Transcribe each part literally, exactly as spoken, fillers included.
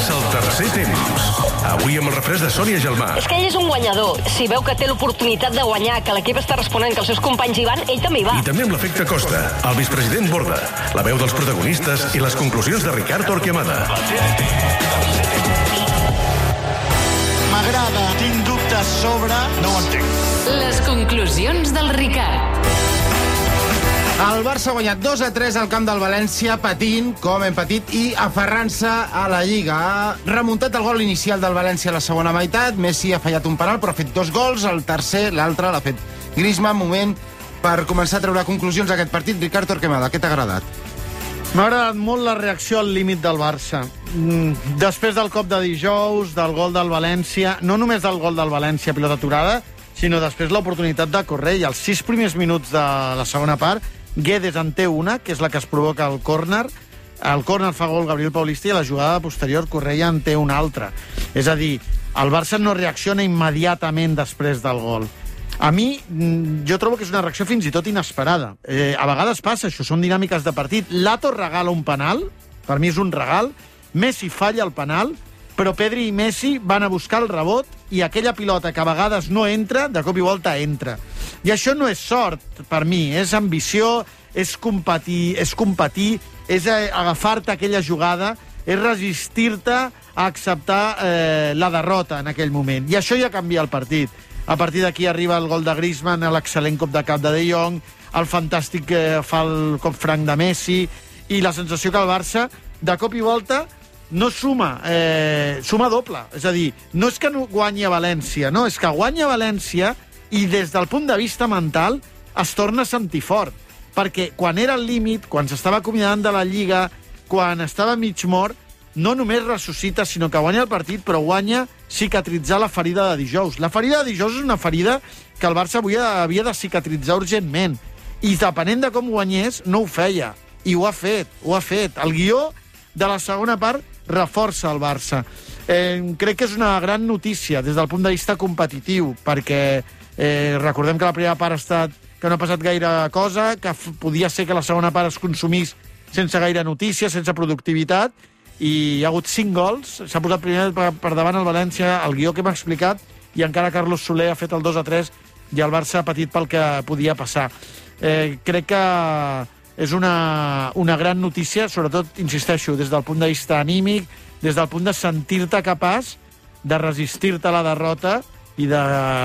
Comença el tercer temps. Avui amb el refresc de Sònia Gelmà. És que ell és un guanyador. Si veu que té l'oportunitat de guanyar, que l'equip està responent, que els seus companys hi van, ell també hi va. I també amb l'efecte Costa, el vicepresident Borda, la veu dels protagonistes i les conclusions de Ricard Torquemada. M'agrada, tinc dubtes sobre... No ho entenc. Les conclusions del Ricard. El Barça ha guanyat dos a tres al camp del València, patint, com hem patit, i aferrant-se a la Lliga. Ha remuntat el gol inicial del València a la segona meitat. Messi ha fallat un penal, però ha fet dos gols. El tercer, l'altre, l'ha fet Griezmann. Moment per començar a treure conclusions d'aquest partit. Ricard Torquemada, què t'ha agradat? M'ha agradat molt la reacció al límit del Barça. Després del cop de dijous, del gol del València, no només del gol del València, pilota aturada, sinó després l'oportunitat de córrer. I als sis primers minuts de la segona part, Guedes en té una, que és la que es provoca al córner. El córner fa gol Gabriel Paulista i a la jugada posterior Correia en té una altra. És a dir, el Barça no reacciona immediatament després del gol. A mi, jo trobo que és una reacció fins i tot inesperada. Eh, a vegades passa, això són dinàmiques de partit. Lato regala un penal, per mi és un regal, Messi falla el penal, però Pedri i Messi van a buscar el rebot i aquella pilota que a vegades no entra, de cop i volta entra. I això no és sort, per mi, és ambició, és competir, és, competir, és agafar-te aquella jugada, és resistir-te a acceptar eh, la derrota en aquell moment. I això ja canvia el partit. A partir d'aquí arriba el gol de Griezmann, l'excel·lent cop de cap de De Jong, el fantàstic que fa el cop franc de Messi, i la sensació que el Barça, de cop i volta, no suma, eh, suma doble. És a dir, no és que no guanyi a València, no, és que guanya a València i des del punt de vista mental es torna a sentir fort. Perquè quan era al límit, quan s'estava acomiadant de la Lliga, quan estava mig mort, no només ressuscita, sinó que guanya el partit, però guanya cicatritzar la ferida de dijous. La ferida de dijous és una ferida que el Barça avui havia de cicatritzar urgentment. I depenent de com guanyés, no ho feia. I ho ha fet, ho ha fet. El guió de la segona part reforça el Barça. Eh, crec que és una gran notícia des del punt de vista competitiu, perquè eh, recordem que la primera part ha estat que no ha passat gaire cosa, que podia ser que la segona part es consumís sense gaire notícia, sense productivitat, i hi ha hagut cinc gols, s'ha posat primer per, per davant el València, el guió que m'ha explicat, i encara Carlos Soler ha fet el dos a tres i el Barça ha patit pel que podia passar. Eh, crec que és una, una gran notícia, sobretot, insisteixo, des del punt de vista anímic, des del punt de sentir-te capaç de resistir-te a la derrota i de,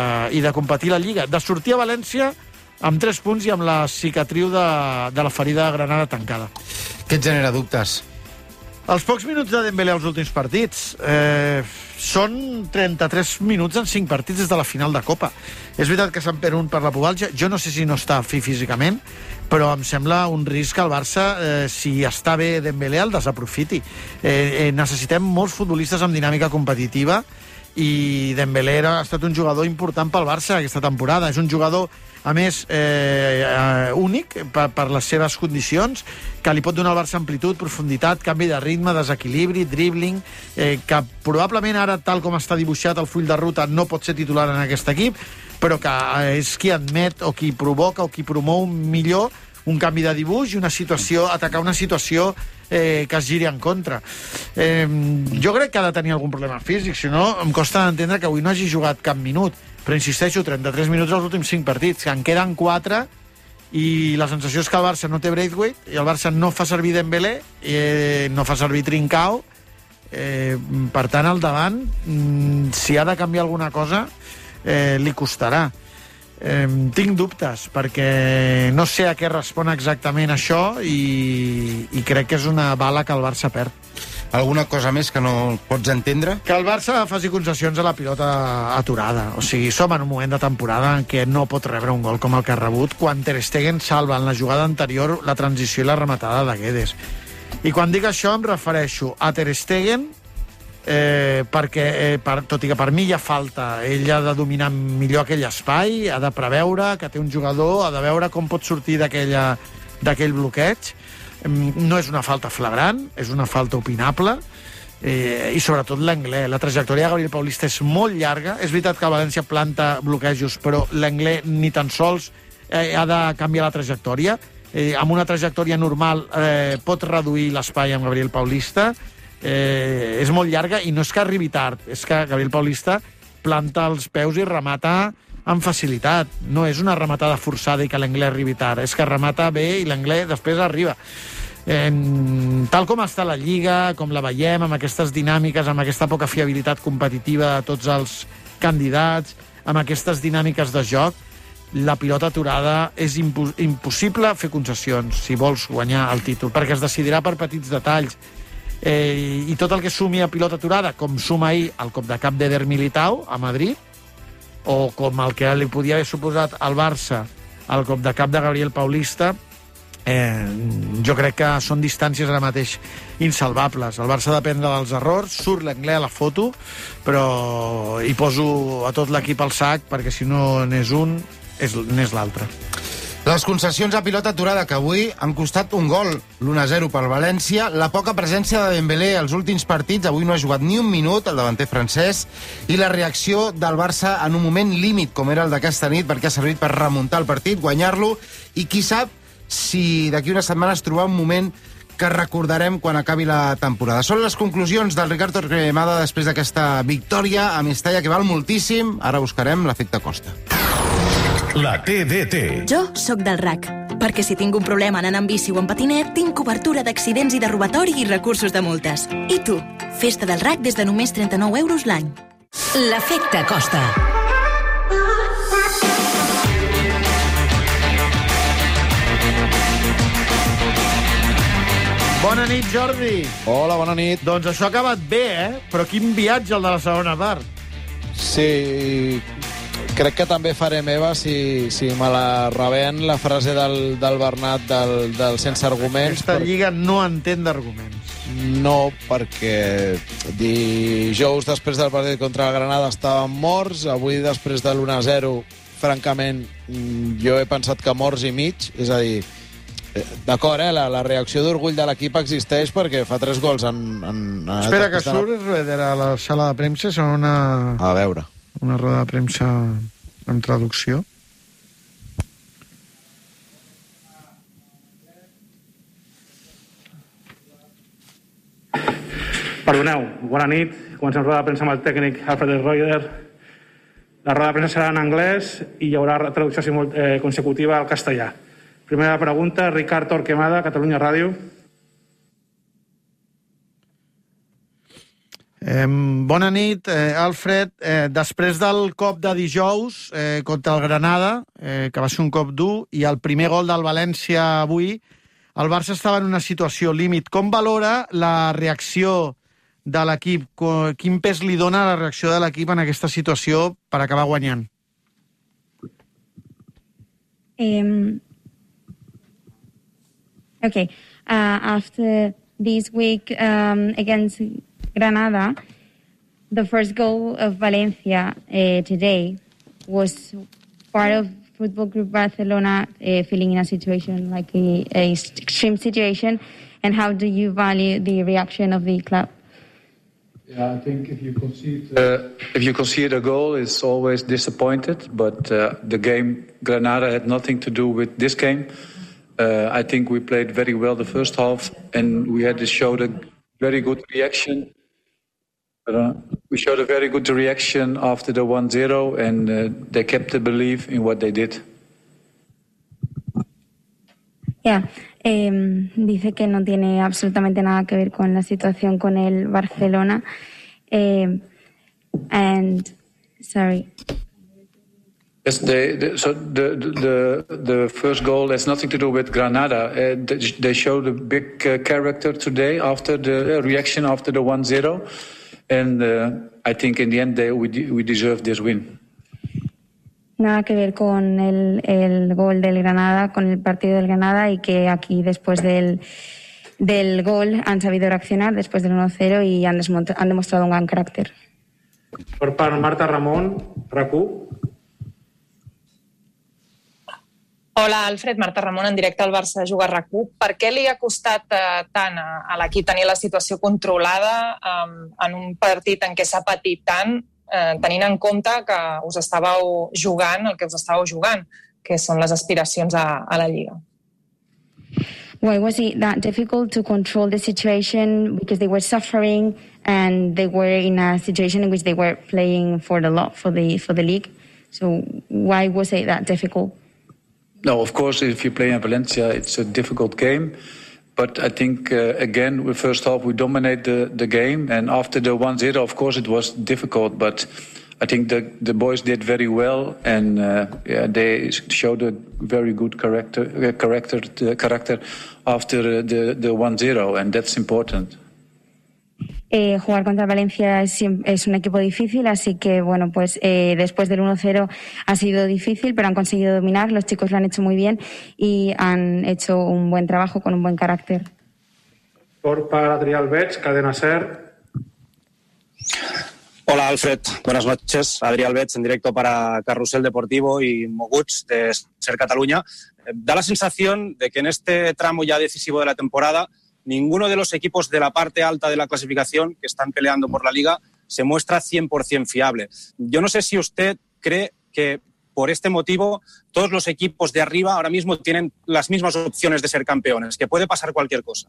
i de competir la Lliga. De sortir a València amb tres punts i amb la cicatriu de, de la ferida de Granada tancada. Què et genera dubtes? Els pocs minuts de Dembélé als últims partits eh, són trenta-tres minuts en cinc partits des de la final de Copa. És veritat que se'n perd un per la pubalgia. Jo no sé si no està fi físicament, però em sembla un risc que el Barça, eh, si està bé Dembélé, el desaprofiti. Eh, eh, necessitem molts futbolistes amb dinàmica competitiva i Dembélé ha estat un jugador important pel Barça aquesta temporada. És un jugador, a més, eh, eh, únic per, per les seves condicions, que li pot donar al Barça amplitud, profunditat, canvi de ritme, desequilibri, dribbling, eh, que probablement ara, tal com està dibuixat el full de ruta, no pot ser titular en aquest equip, però que és qui admet o qui provoca o qui promou millor un canvi de dibuix i una situació, atacar una situació eh, que es giri en contra. Eh, jo crec que ha de tenir algun problema físic, si no em costa d'entendre que avui no hagi jugat cap minut, però insisteixo, trenta-tres minuts als últims cinc partits, que en queden quatre, i la sensació és que el Barça no té Braithwaite, i el Barça no fa servir Dembélé, eh, no fa servir Trincao, eh, per tant, al davant, si ha de canviar alguna cosa, eh, li costarà. Eh, tinc dubtes, perquè no sé a què respon exactament això i, i crec que és una bala que el Barça perd. Alguna cosa més que no pots entendre? Que el Barça faci concessions a la pilota aturada. O sigui, som en un moment de temporada en què no pot rebre un gol com el que ha rebut quan Ter Stegen salva en la jugada anterior la transició i la rematada de Guedes. I quan dic això em refereixo a Ter Stegen, eh, perquè, eh, per, tot i que per mi hi ha falta, ell ha de dominar millor aquell espai, ha de preveure que té un jugador, ha de veure com pot sortir d'aquell bloqueig. No és una falta flagrant, és una falta opinable, eh, i sobretot l'Anglès. La trajectòria de Gabriel Paulista és molt llarga. És veritat que el València planta bloquejos, però l'Anglès ni tan sols eh, ha de canviar la trajectòria. Eh, amb una trajectòria normal eh, pot reduir l'espai amb Gabriel Paulista. eh, és molt llarga, i no és que arribi tard, és que Gabriel Paulista planta els peus i remata amb facilitat. No és una rematada forçada i que l'Anglès arribi tard, és que remata bé i l'Anglès després arriba. Eh, tal com està la Lliga, com la veiem, amb aquestes dinàmiques, amb aquesta poca fiabilitat competitiva de tots els candidats, amb aquestes dinàmiques de joc, la pilota aturada és impo- impossible fer concessions si vols guanyar el títol, perquè es decidirà per petits detalls. Eh, I tot el que sumi a pilota aturada, com suma ahir el cop de cap d'Eder Militao a Madrid, o com el que li podia haver suposat al Barça el cop de cap de Gabriel Paulista, eh, jo crec que són distàncies ara mateix insalvables. El Barça ha d'aprendre dels errors, surt l'Anglès a la foto, però hi poso a tot l'equip al sac, perquè si no n'és un, és, n'és l'altre. Les concessions a pilota aturada que avui han costat un gol, l'u a zero per València, la poca presència de Dembélé als últims partits, avui no ha jugat ni un minut, el davanter francès, i la reacció del Barça en un moment límit, com era el d'aquesta nit, perquè ha servit per remuntar el partit, guanyar-lo, i qui sap si d'aquí unes setmanes trobar un moment que recordarem quan acabi la temporada. Són les conclusions del Ricard Torquemada després d'aquesta victòria a Mestalla, que val moltíssim. Ara buscarem l'efecte Costa. La T D T. Jo sóc del R A C, perquè si tinc un problema anant en bici o en patinet, tinc cobertura d'accidents i de robatori i recursos de multes. I tu? Festa del R A C des de només trenta-nou euros l'any. L'efecte Costa. Bona nit, Jordi. Hola, bona nit. Doncs això ha acabat bé, eh? Però quin viatge el de la segona part. Sí, crec que també faré meva, si, si me la rebent, la frase del, del Bernat del, del sense arguments. Aquesta per... lliga no entén d'arguments. No, perquè dijous després del partit contra el Granada estàvem morts, avui després de l'u a zero, francament, jo he pensat que morts i mig, és a dir, d'acord, eh? La, la reacció d'orgull de l'equip existeix perquè fa tres gols en... en, en Espera, que surt darrere a la sala de premsa, són una... A veure. Una roda de premsa amb traducció. Perdoneu, bona nit. Comencem roda de premsa amb el tècnic Alfred Reuter. La roda de premsa serà en anglès i hi haurà traducció simul- eh, consecutiva al castellà. Primera pregunta, Ricard Torquemada, Catalunya Ràdio. Eh, bona nit, eh, Alfred. Eh, després del cop de dijous eh, contra el Granada, eh, que va ser un cop dur, i el primer gol del València avui, el Barça estava en una situació límit. Com valora la reacció de l'equip? Quin pes li dona la reacció de l'equip en aquesta situació per acabar guanyant? Um, okay. Uh, after this week um, against Granada, the first goal of Valencia uh, today was part of Football Group Barcelona uh, feeling in a situation like a, a extreme situation. And how do you value the reaction of the club? Yeah, I think if you concede uh, if you concede a goal, it's always disappointed. But uh, the game Granada had nothing to do with this game. Uh, I think we played very well the first half, and we had to show a very good reaction. Uh, we showed a very good reaction after the one zero, and uh, they kept the belief in what they did. Yeah. Eh, dice que no tiene absolutamente nada que ver con la situación con el Barcelona. Eh, and, sorry. Yes, they, the, so the, the the first goal has nothing to do with Granada. Uh, they, they showed a big uh, character today after the uh, reaction after the one zero, and uh, I think in the end they, we we deserve this win. Nada que ver con el, el gol del Granada, con el partido del Granada, y que aquí después del, del gol han sabido reaccionar después del uno cero y han, han demostrado un gran carácter. Per part, Marta Ramon, R A C U. Hola, Alfred, Marta Ramon, en directe al Barça Juga R A C U. Per què li ha costat eh, tant a, a l'equip tenir la situació controlada eh, en un partit en què s'ha patit tant, eh, tenint en compte que us estàveu jugant el que us estàveu jugant, que són les aspiracions a, a la Lliga? Why was it that difficult to control the situation? Because they were suffering and they were in a situation in which they were playing for the lot for the for the league. So why was it that difficult? No, of course, if you play in Valencia, it's a difficult game. But I think, uh, again, the first half we dominate the, the game. And after the one zero, of course, it was difficult. But I think the, the boys did very well. And uh, yeah, they showed a very good character, uh, character, uh, character after uh, the, the one zero. And that's important. Eh, jugar contra Valencia es, es un equipo difícil, así que bueno, pues eh, después del uno cero ha sido difícil, pero han conseguido dominar, los chicos lo han hecho muy bien y han hecho un buen trabajo con un buen carácter. Por para Adrià Albets, Cadena SER. Hola Alfred, buenas noches. Adrià Albets en directo para Carrusel Deportivo y Moguts de SER Cataluña. Da la sensación de que en este tramo ya decisivo de la temporada ninguno de los equipos de la parte alta de la clasificación que están peleando por la Liga se muestra cien por ciento fiable. Yo no sé si usted cree que por este motivo todos los equipos de arriba ahora mismo tienen las mismas opciones de ser campeones, que puede pasar cualquier cosa.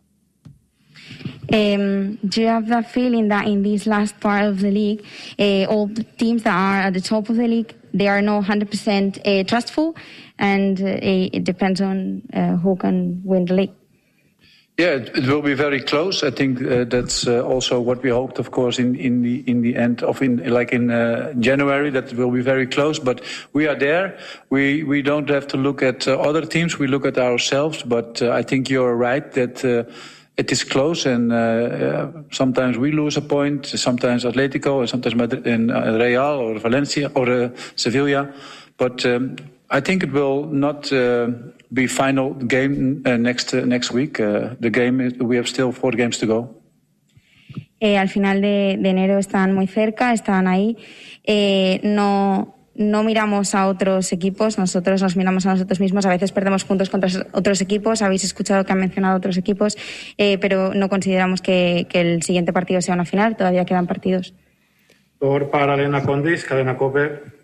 Um, do you have that feeling that in this last part of the league, uh, all the teams that are at the top of the league, they are not one hundred percent uh, trustful and uh, it depends on uh, who can win the league? Yeah, it, it will be very close. I think uh, that's uh, also what we hoped, of course, in, in the in the end of in like in uh, January, that it will be very close. But we are there. We we don't have to look at uh, other teams. We look at ourselves. But uh, I think you're right that uh, it is close, and uh, uh, sometimes we lose a point. Sometimes Atletico, and sometimes Madrid, and uh, Real or Valencia or uh, Sevilla. But um, I think it will not uh, be final game uh, next uh, next week. Uh, the game is, we have still four games to go. Eh, al final de, de enero están muy cerca, están ahí. Eh, no no miramos a otros equipos, nosotros nos miramos a nosotros mismos. A veces perdemos puntos contra otros equipos. Habéis escuchado que han mencionado otros equipos, eh, pero no consideramos que, que el siguiente partido sea una final. Todavía quedan partidos. Por para Elena Condis, Cadena COPE.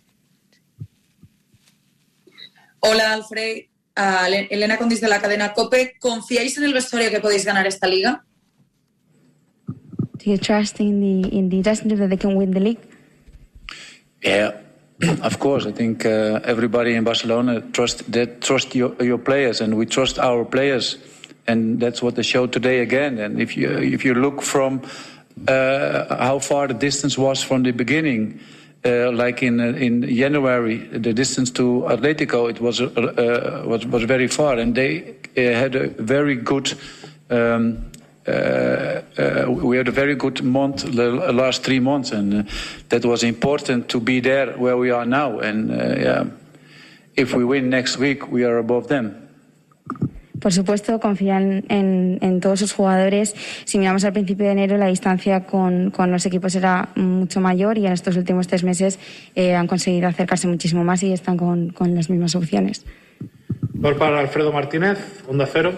Hola, Alfred. Uh, Elena Condis de la cadena COPE. ¿Confiáis en el vestuario que podéis ganar esta liga? Do you trust in the in the dressing room that they can win the league? Yeah, of course. I think uh, everybody in Barcelona trust that trust your your players, and we trust our players, and that's what they showed today again. And if you if you look from uh, how far the distance was from the beginning. Uh, like in uh, in January, the distance to Atletico, it was uh, was was very far, and they uh, had a very good. Um, uh, uh, we had a very good month, the last three months, and uh, that was important to be there where we are now. And uh, yeah, if we win next week, we are above them. Por supuesto, confían en, en todos sus jugadores. Si miramos al principio de enero, la distancia con, con los equipos era mucho mayor y en estos últimos tres meses eh, han conseguido acercarse muchísimo más y están con, con las mismas opciones. Gol para Alfredo Martínez, Onda Cero.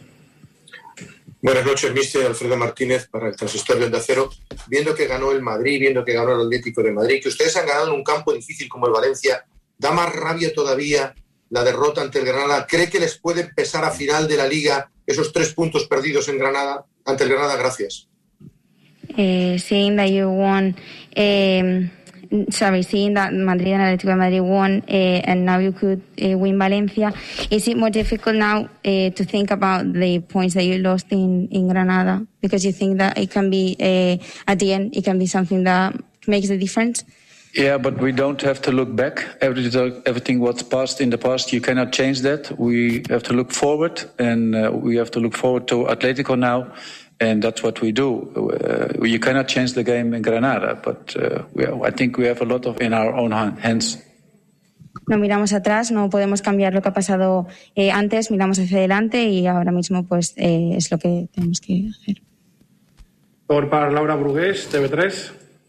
Buenas noches, mister Alfredo Martínez, para el Transistor de Onda Cero. Viendo que ganó el Madrid, viendo que ganó el Atlético de Madrid, que ustedes han ganado en un campo difícil como el Valencia, ¿da más rabia todavía la derrota ante el Granada? ¿Cree que les puede pesar a final de la Liga esos tres puntos perdidos en Granada, ante el Granada? Gracias. Eh, seeing that you won, um, sorry, seeing that Madrid and Atlético de Madrid won, uh, and now you could uh, win Valencia, is it more difficult now uh, to think about the points that you lost in, in Granada? Because you think that it can be, uh, at the end, it can be something that makes the difference? Yeah, but we don't have to look back. Everything, everything what's passed in the past, you cannot change that. We have to look forward, and uh, we have to look forward to Atletico now, and that's what we do. Uh, you cannot change the game in Granada, but uh, we, I think we have a lot of in our own hands. No miramos atrás, no podemos cambiar lo que ha pasado eh, antes, miramos hacia adelante y ahora mismo pues eh, es lo que tenemos que hacer. Por para Laura Brugués, T V tres.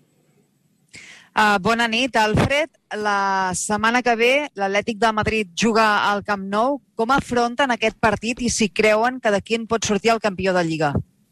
Uh, bona nit, Alfred. La setmana que ve l'Atlètic de Madrid juga al Camp Nou. Com afronten aquest partit i si creuen que d'aquí en pot sortir el campió de Lliga?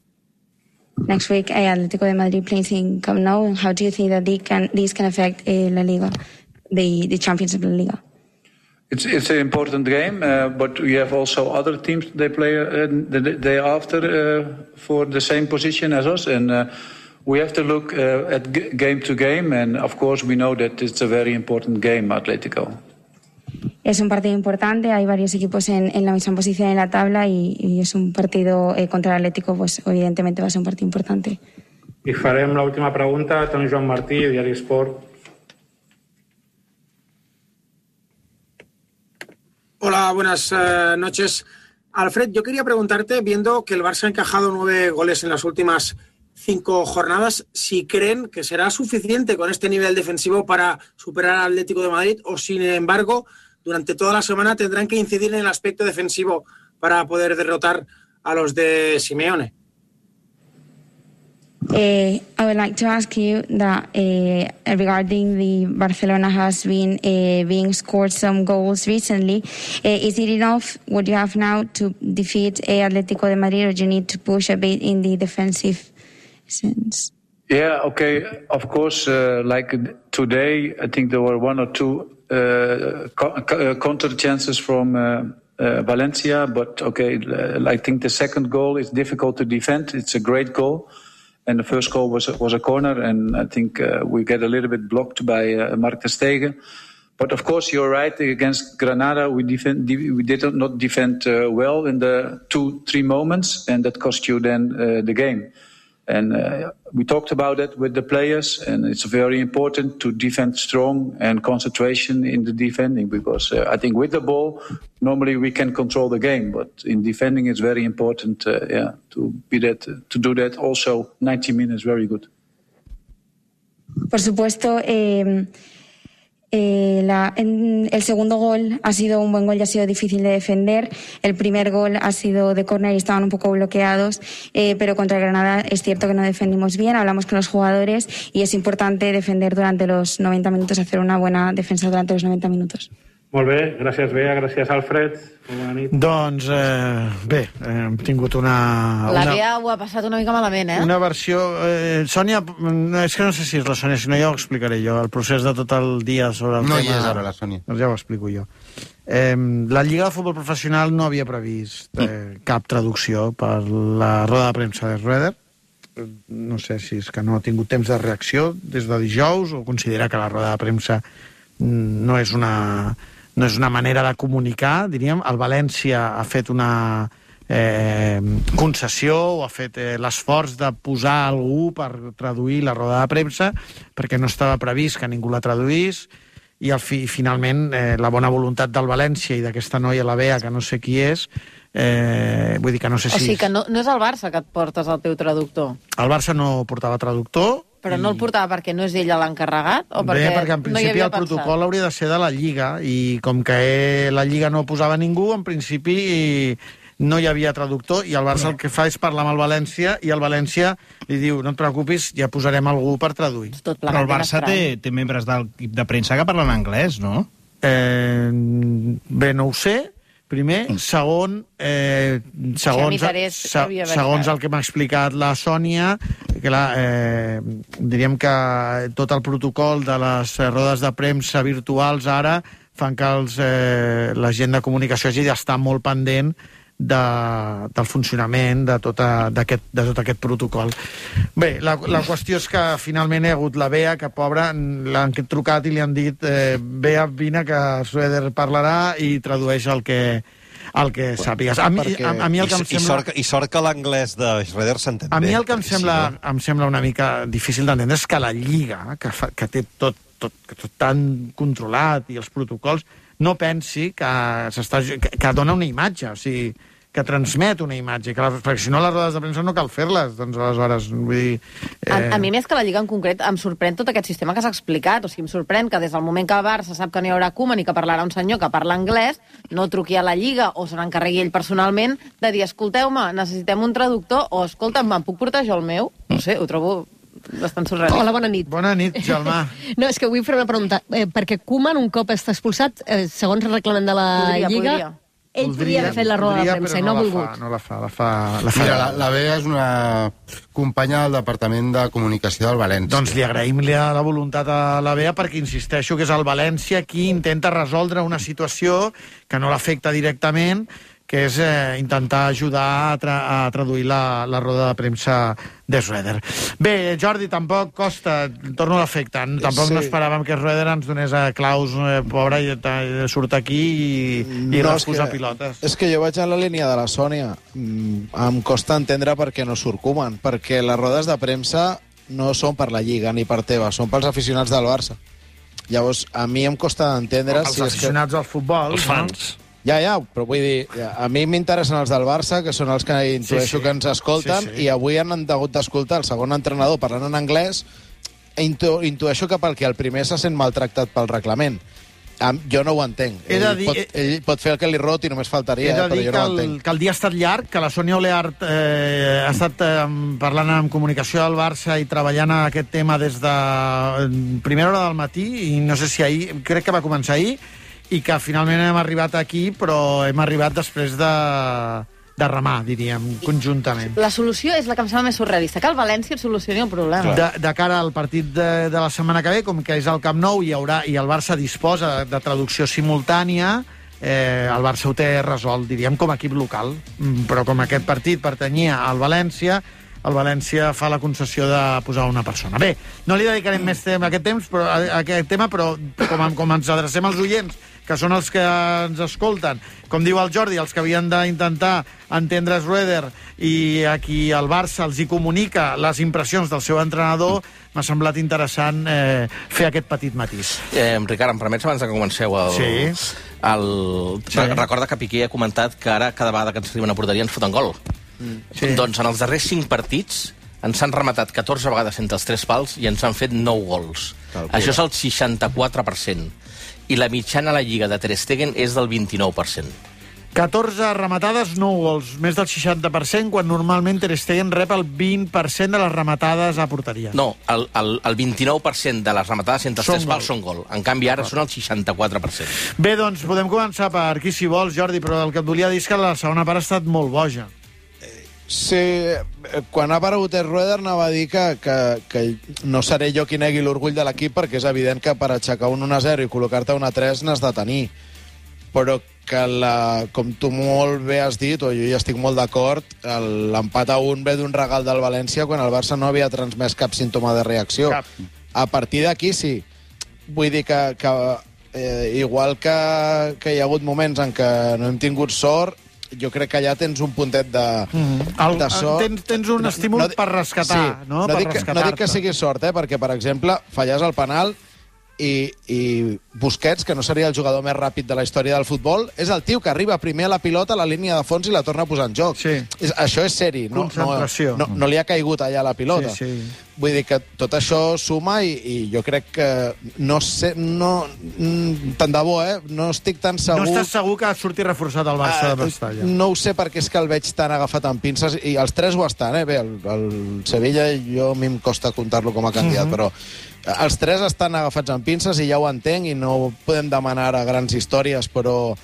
Next week, uh, Atlético de Madrid plays in Camp Nou, and how do you think that they can, this can affect uh, La Liga, the, the champions of La Liga? It's it's an important game, uh, but we have also other teams they play uh, the the day after uh, for the same position as us, and uh, we have to look uh, at g- game to game. And of course, we know that it's a very important game, Atletico. Es un partido importante, hay varios equipos en, en la misma posición en la tabla y, y es un partido eh, contra el Atlético, pues evidentemente va a ser un partido importante. I farem l'última pregunta, Toni Joan Martí, Diari Esport. Hola, buenas eh, noches. Alfred, yo quería preguntarte, viendo que el Barça ha encajado nueve goles en las últimas cinco jornadas, si creen que será suficiente con este nivel defensivo para superar al Atlético de Madrid o, sin embargo, durante toda la semana tendrán que incidir en el aspecto defensivo para poder derrotar a los de Simeone. Uh, I would like to ask you that uh, regarding the Barcelona has been uh, being scored some goals recently. Uh, is it enough what you have now to defeat uh, Atletico de Madrid, or do you need to push a bit in the defensive sense? Yeah, okay. Of course, uh, like today, I think there were one or two uh, co- co- counter chances from uh, uh, Valencia, but okay, I think the second goal is difficult to defend. It's a great goal. And the first goal was was a corner, and I think uh, we get a little bit blocked by uh, Mark ter Stegen. But of course, you're right. Against Granada, we defend, we did not defend uh, well in the two, three moments, and that cost you then uh, the game. And uh, we talked about it with the players, and it's very important to defend strong and concentration in the defending, because uh, I think with the ball, normally we can control the game, but in defending it's very important, uh, yeah, to be that, to do that also ninety minutes very good. Por supuesto, eh, eh, la, en, el segundo gol ha sido un buen gol y ha sido difícil de defender. El primer gol ha sido de córner y estaban un poco bloqueados, eh, pero contra el Granada es cierto que no defendimos bien. Hablamos con los jugadores y es importante defender durante los noventa minutos, hacer una buena defensa durante los noventa minutos. Molt bé, gràcies Bea, gràcies Alfred. Bona nit. Doncs, eh, bé, hem tingut una... La una... Bea ho ha passat una mica malament, eh? Una versió... Eh, Sònia, és que no sé si és la Sònia, si no ja ho explicaré jo, el procés de tot el dia sobre el no tema... No hi és ara la Sònia. Doncs ja ho explico jo. Eh, la Lliga de Futbol Professional no havia previst eh, cap traducció per la roda de premsa de Schröder. No sé si és que no ha tingut temps de reacció des de dijous o considera que la roda de premsa no és una... no és una manera de comunicar, diríem. El València ha fet una eh, concessió o ha fet eh, l'esforç de posar algú per traduir la roda de premsa, perquè no estava previst que ningú la traduís, i al fi, finalment eh, la bona voluntat del València i d'aquesta noia, la Bea, que no sé qui és, eh, vull dir que no sé si... O sigui que no, no és el Barça que et portes el teu traductor. El Barça no portava traductor. Però no el portava perquè no és ella l'encarregat? O perquè, Bé, perquè en principi no el protocol hauria de ser de la Lliga, i com que la Lliga no posava ningú, en principi no hi havia traductor, i el Barça el que fa és parlar amb el València, i el València li diu, no et preocupis, ja posarem algú per traduir. Però el Barça té, té membres del equip de premsa que parlen anglès, no? Eh, bé, no ho sé. Primer, segon, eh, segons, se, segons el que m'ha explicat la Sònia, que la, eh, diríem que tot el protocol de les rodes de premsa virtuals ara fan que els, eh, la gent de comunicació hagi d'estar molt pendent de, del funcionament de, tota, de tot aquest protocol. Bé, la, la qüestió és que finalment hi ha hagut la Bea, que pobra, l'han trucat i li han dit eh, Bea, vine que Schröder parlarà i tradueix el que, el que sàpigues. A mi, a, a mi el que em I, sembla... I sort, i sort que l'anglès de Schröder s'entén bé. A mi el que em sembla, si no... em sembla una mica difícil d'entendre és que la Lliga, que, fa, que té tot, tot, tot tan controlat, i els protocols, no pensi que, que, que dona una imatge, o sigui, que transmet una imatge, que la, perquè si no les rodes de premsa no cal fer-les, doncs aleshores, vull dir... Eh... A, a mi més que la Lliga en concret em sorprèn tot aquest sistema que s'ha explicat, o sigui, em sorprèn que des del moment que el Barça sap que no hi haurà Koeman i que parlarà un senyor que parla anglès, no truqui a la Lliga o se n'encarregui ell personalment de dir, escolteu-me, necessitem un traductor, o escolta'm, me'n puc portar jo el meu? No sé, ho trobo bastant surrealista. Hola, bona nit. Bona nit, Gelmà. No, és que vull fer una pregunta, eh, perquè Koeman un cop està expulsat, eh, segons el reglament de la podria, Lliga... Podria. Ell podria haver fet la roda de premsa i no ha volgut. No la fa, la fa... La fa Mira, la, la Bea és una companya del Departament de Comunicació del València. Doncs li agraïm la voluntat a la Bea perquè insisteixo que és el València qui intenta resoldre una situació que no l'afecta directament, que és eh, intentar ajudar a, tra a traduir la, la roda de premsa de Schroeder. Bé, Jordi, tampoc costa, torno a l'efecte, tampoc sí. no esperàvem que Schroeder ens donés a Klaus, eh, pobre, i, i surt aquí i, i no, refusa que, pilotes. És que jo vaig a la línia de la Sònia. Mm, em costa entendre per què no surt Koeman, perquè les rodes de premsa no són per la Lliga ni per teva, són pels aficionats del Barça. Llavors, a mi em costa d'entendre... Els si aficionats que... al futbol... Els fans. No? Ja, ja, però vull dir, a mi m'interessen els del Barça, que són els que intueixo sí, sí. que ens escolten, sí, sí. i avui han hagut d'escoltar el segon entrenador parlant en anglès, intu intueixo que pel que el primer se sent maltractat pel reglament. Jo no ho entenc. Ell, dir, pot, ell pot fer el que li roti, només faltaria, eh, però jo no ho entenc. Que el dia ha estat llarg, que la Sònia Oleart eh, ha estat eh, parlant amb comunicació del Barça i treballant a aquest tema des de primera hora del matí, i no sé si ahir, crec que va començar ahir, i que finalment hem arribat aquí, però hem arribat després de, de remar, diríem, conjuntament. La solució és la que em sembla més surrealista, que el València solucioni el problema. De, de cara al partit de, de la setmana que ve, com que és al Camp Nou i, haurà, i el Barça disposa de, de traducció simultània, eh, el Barça ho té resolt, diríem, com a equip local. Però com aquest partit pertanyia al València, el València fa la concessió de posar una persona. Bé, no li dedicarem més temps a aquest, temps, però, a aquest tema, però com, com ens adrecem als oients, que són els que ens escolten, com diu el Jordi, els que havien d'intentar entendre Schroeder i a qui el Barça els hi comunica les impressions del seu entrenador, m'ha semblat interessant eh, fer aquest petit matís. Eh, Ricard, em permets abans que comenceu el... Sí. el... Sí. Recorda que Piqué ha comentat que ara cada vegada que ens arriba una porteria ens foten gol. Sí. Doncs en els darrers cinc partits ens han rematat catorze vegades entre els tres pals i ens han fet nou gols. Calcula. Això és el seixanta-quatre per cent. I la mitjana a la Lliga de Ter Stegen és del vint-i-nou per cent. catorze rematades, nou gols, més del seixanta per cent, quan normalment Ter Stegen rep el vint per cent de les rematades a porteria. No, el, el, el vint-i-nou per cent de les rematades entre els tres pals són gol. En canvi, ara són el seixanta-quatre per cent. Bé, doncs podem començar per aquí, si vols, Jordi, però el que et volia dir és que la segona part ha estat molt boja. Sí, quan ha aparegut Schroeder anava a dir que, que, que no seré jo qui negui l'orgull de l'equip, perquè és evident que per aixecar un un a zero i col·locar-te un a tres n'has de tenir. Però que, la, com tu molt bé has dit, o jo hi estic molt d'acord, l'empat a un ve d'un regal del València quan el Barça no havia transmès cap símptoma de reacció. Cap. A partir d'aquí sí. Vull dir que, que eh, igual que, que hi ha hagut moments en què no hem tingut sort, jo crec que allà tens un puntet de, mm. el, de sort. Tens, tens un estímul no, no, per rescatar, sí, no? No, per dic que, no dic que sigui sort, eh? Perquè, per exemple, falles el penal i, i Busquets, que no seria el jugador més ràpid de la història del futbol, és el tio que arriba primer a la pilota a la línia de fons i la torna a posar en joc. Sí. És, això és seri. No, no, no, no li ha caigut allà la pilota. Sí, sí. Vull dir que tot això suma i, i jo crec que no sé, no, tant de bo, eh? No estic tan segur... No estàs segur que surti reforçat el Barça uh, de Mestalla? No ho sé, perquè és que el veig tan agafat amb pinces, i els tres ho estan, eh? Bé, el, el Sevilla, jo a mi em costa comptar-lo com a candidat, uh-huh. però els tres estan agafats amb pinces i ja ho entenc, i no podem demanar a grans històries, però...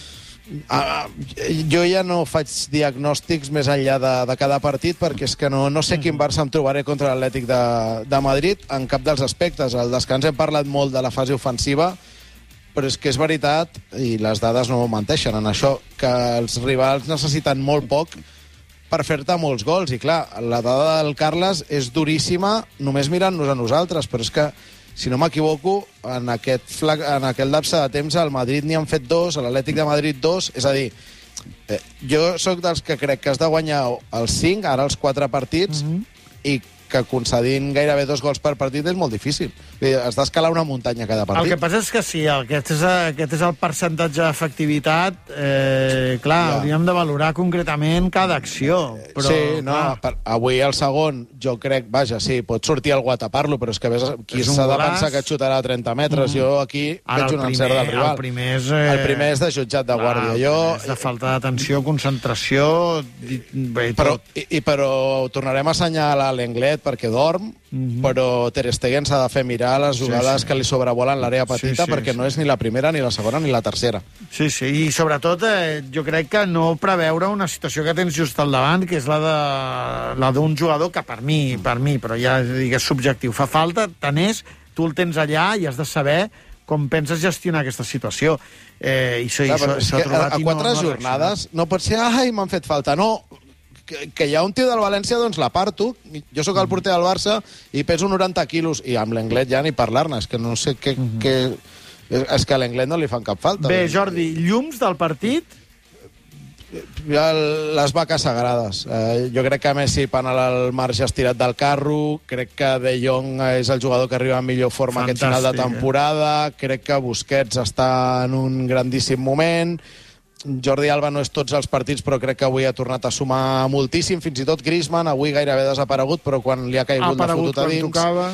Uh, jo ja no faig diagnòstics més enllà de, de cada partit, perquè és que no, no sé quin Barça em trobaré contra l'Atlètic de, de Madrid en cap dels aspectes. Al descans hem parlat molt de la fase ofensiva, però és que és veritat, i les dades no ho menteixen en això, que els rivals necessiten molt poc per fer-te molts gols, i clar, la dada del Carles és duríssima només mirant-nos a nosaltres, però és que si no m'equivoco, en aquest, flag, en aquest lapse de temps al Madrid n'hi han fet dos, a l'Atlètic de Madrid dos, és a dir, eh, jo sóc dels que crec que has de guanyar els cinc, ara els quatre partits, mm-hmm. i que concedint gairebé dos gols per partit és molt difícil. Has d'escalar una muntanya cada partit. El que passa és que sí, aquest és, aquest és el percentatge d'efectivitat. Eh, clar, ja. hauríem de valorar concretament cada acció. Però, sí, no, per, avui el segon, jo crec, vaja, sí, pot sortir algú a tapar-lo, però és que ves, qui s'ha de pensar que xutarà a trenta metres? Mm. Jo aquí veig un encert del rival. El primer és... Eh... El primer és de jutjat de guàrdia. Ah, jo... És de falta d'atenció, concentració... Però, i, i, però tornarem a assenyalar l'Englet, Lenglet perquè dorm, mm-hmm. però Ter Stegen s'ha de fer mirar les jugades sí, sí. que li sobrevolen l'àrea petita, sí, sí, perquè sí. no és ni la primera, ni la segona, ni la tercera. Sí, sí, i sobretot eh, jo crec que no preveure una situació que tens just al davant, que és la de la d'un jugador que per mi, per mi, però ja digues subjectiu, fa falta, tant és, tu el tens allà i has de saber com penses gestionar aquesta situació. Eh, i s'ha trobat a, a quatre no, jornades no pot ser, ai, m'han fet falta, no. Que, que hi ha un tio del València, doncs l'aparto. Jo sóc el porter del Barça i peso noranta quilos, i amb l'Englet ja ni parlar-ne, és que no sé què... Mm-hmm. què... És que a l'Englet no li fan cap falta. Bé, Jordi, llums del partit? Les vaques sagrades. Eh, jo crec que Messi penal al marge estirat del carro, crec que De Jong és el jugador que arriba en millor forma Fantàstic, aquest final de temporada, eh? Crec que Busquets està en un grandíssim moment... Jordi Alba no és tots els partits, però crec que avui ha tornat a sumar moltíssim, fins i tot Griezmann, avui gairebé desaparegut, però quan li ha caigut l'ha fotut a dins. Tocava.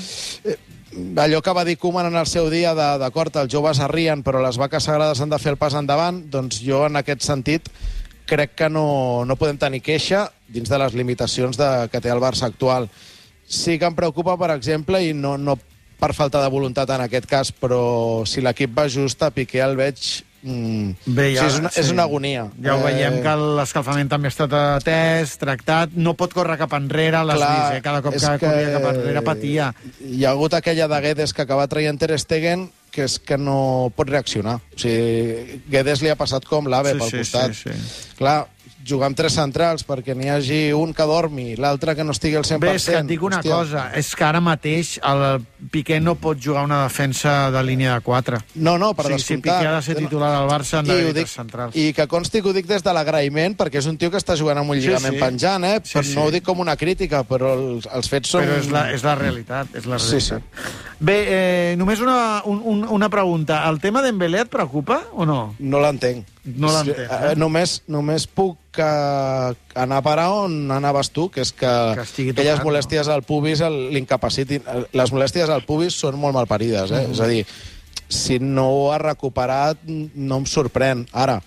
Allò que va dir Koeman en el seu dia, de, d'acord, els joves arrien, però les vaques sagrades han de fer el pas endavant, doncs jo en aquest sentit crec que no, no podem tenir queixa dins de les limitacions de, que té el Barça actual. Sí que em preocupa, per exemple, i no, no per falta de voluntat en aquest cas, però si l'equip va just, a Piqué el veig... Mm. Bé, ja, sí, és, una, sí. és una agonia. Ja ho veiem, eh... que l'escalfament també ha estat atès, tractat, no pot córrer cap enrere, l'has vist, eh? Cada cop que, que corria cap enrere patia. Hi ha hagut aquella de Guedes que acaba traient Ter Stegen, que és que no pot reaccionar. O sigui, Guedes li ha passat com l'Ave sí, pel sí, costat. Sí, sí. Clar, jugar amb tres centrals perquè n'hi hagi un que dormi, l'altre que no estigui al cent per cent. Bé, és que et dic una Hòstia. cosa, és que ara mateix el Piqué no pot jugar una defensa de línia de quatre. No, no, per o sigui, descomptat. Si Piqué ha de ser titular del Barça, han d'haver tres centrals. I que consti que ho dic des de l'agraïment, perquè és un tio que està jugant amb un lligament sí, sí. penjant, eh? Sí, sí. No ho dic com una crítica, però els, els fets són... Però és la, és la realitat, és la realitat. Sí, sí. Bé, eh, només una, un, una pregunta. El tema d'Embélé et preocupa o no? No l'entenc. No l'entenc. Eh? Només, només puc uh, anar a parar on anaves tu, que és que, que aquelles molèsties no? al pubis l'incapacitin. Les molèsties al pubis són molt malparides, eh? Mm. És a dir, si no ho ha recuperat, no em sorprèn. Ara,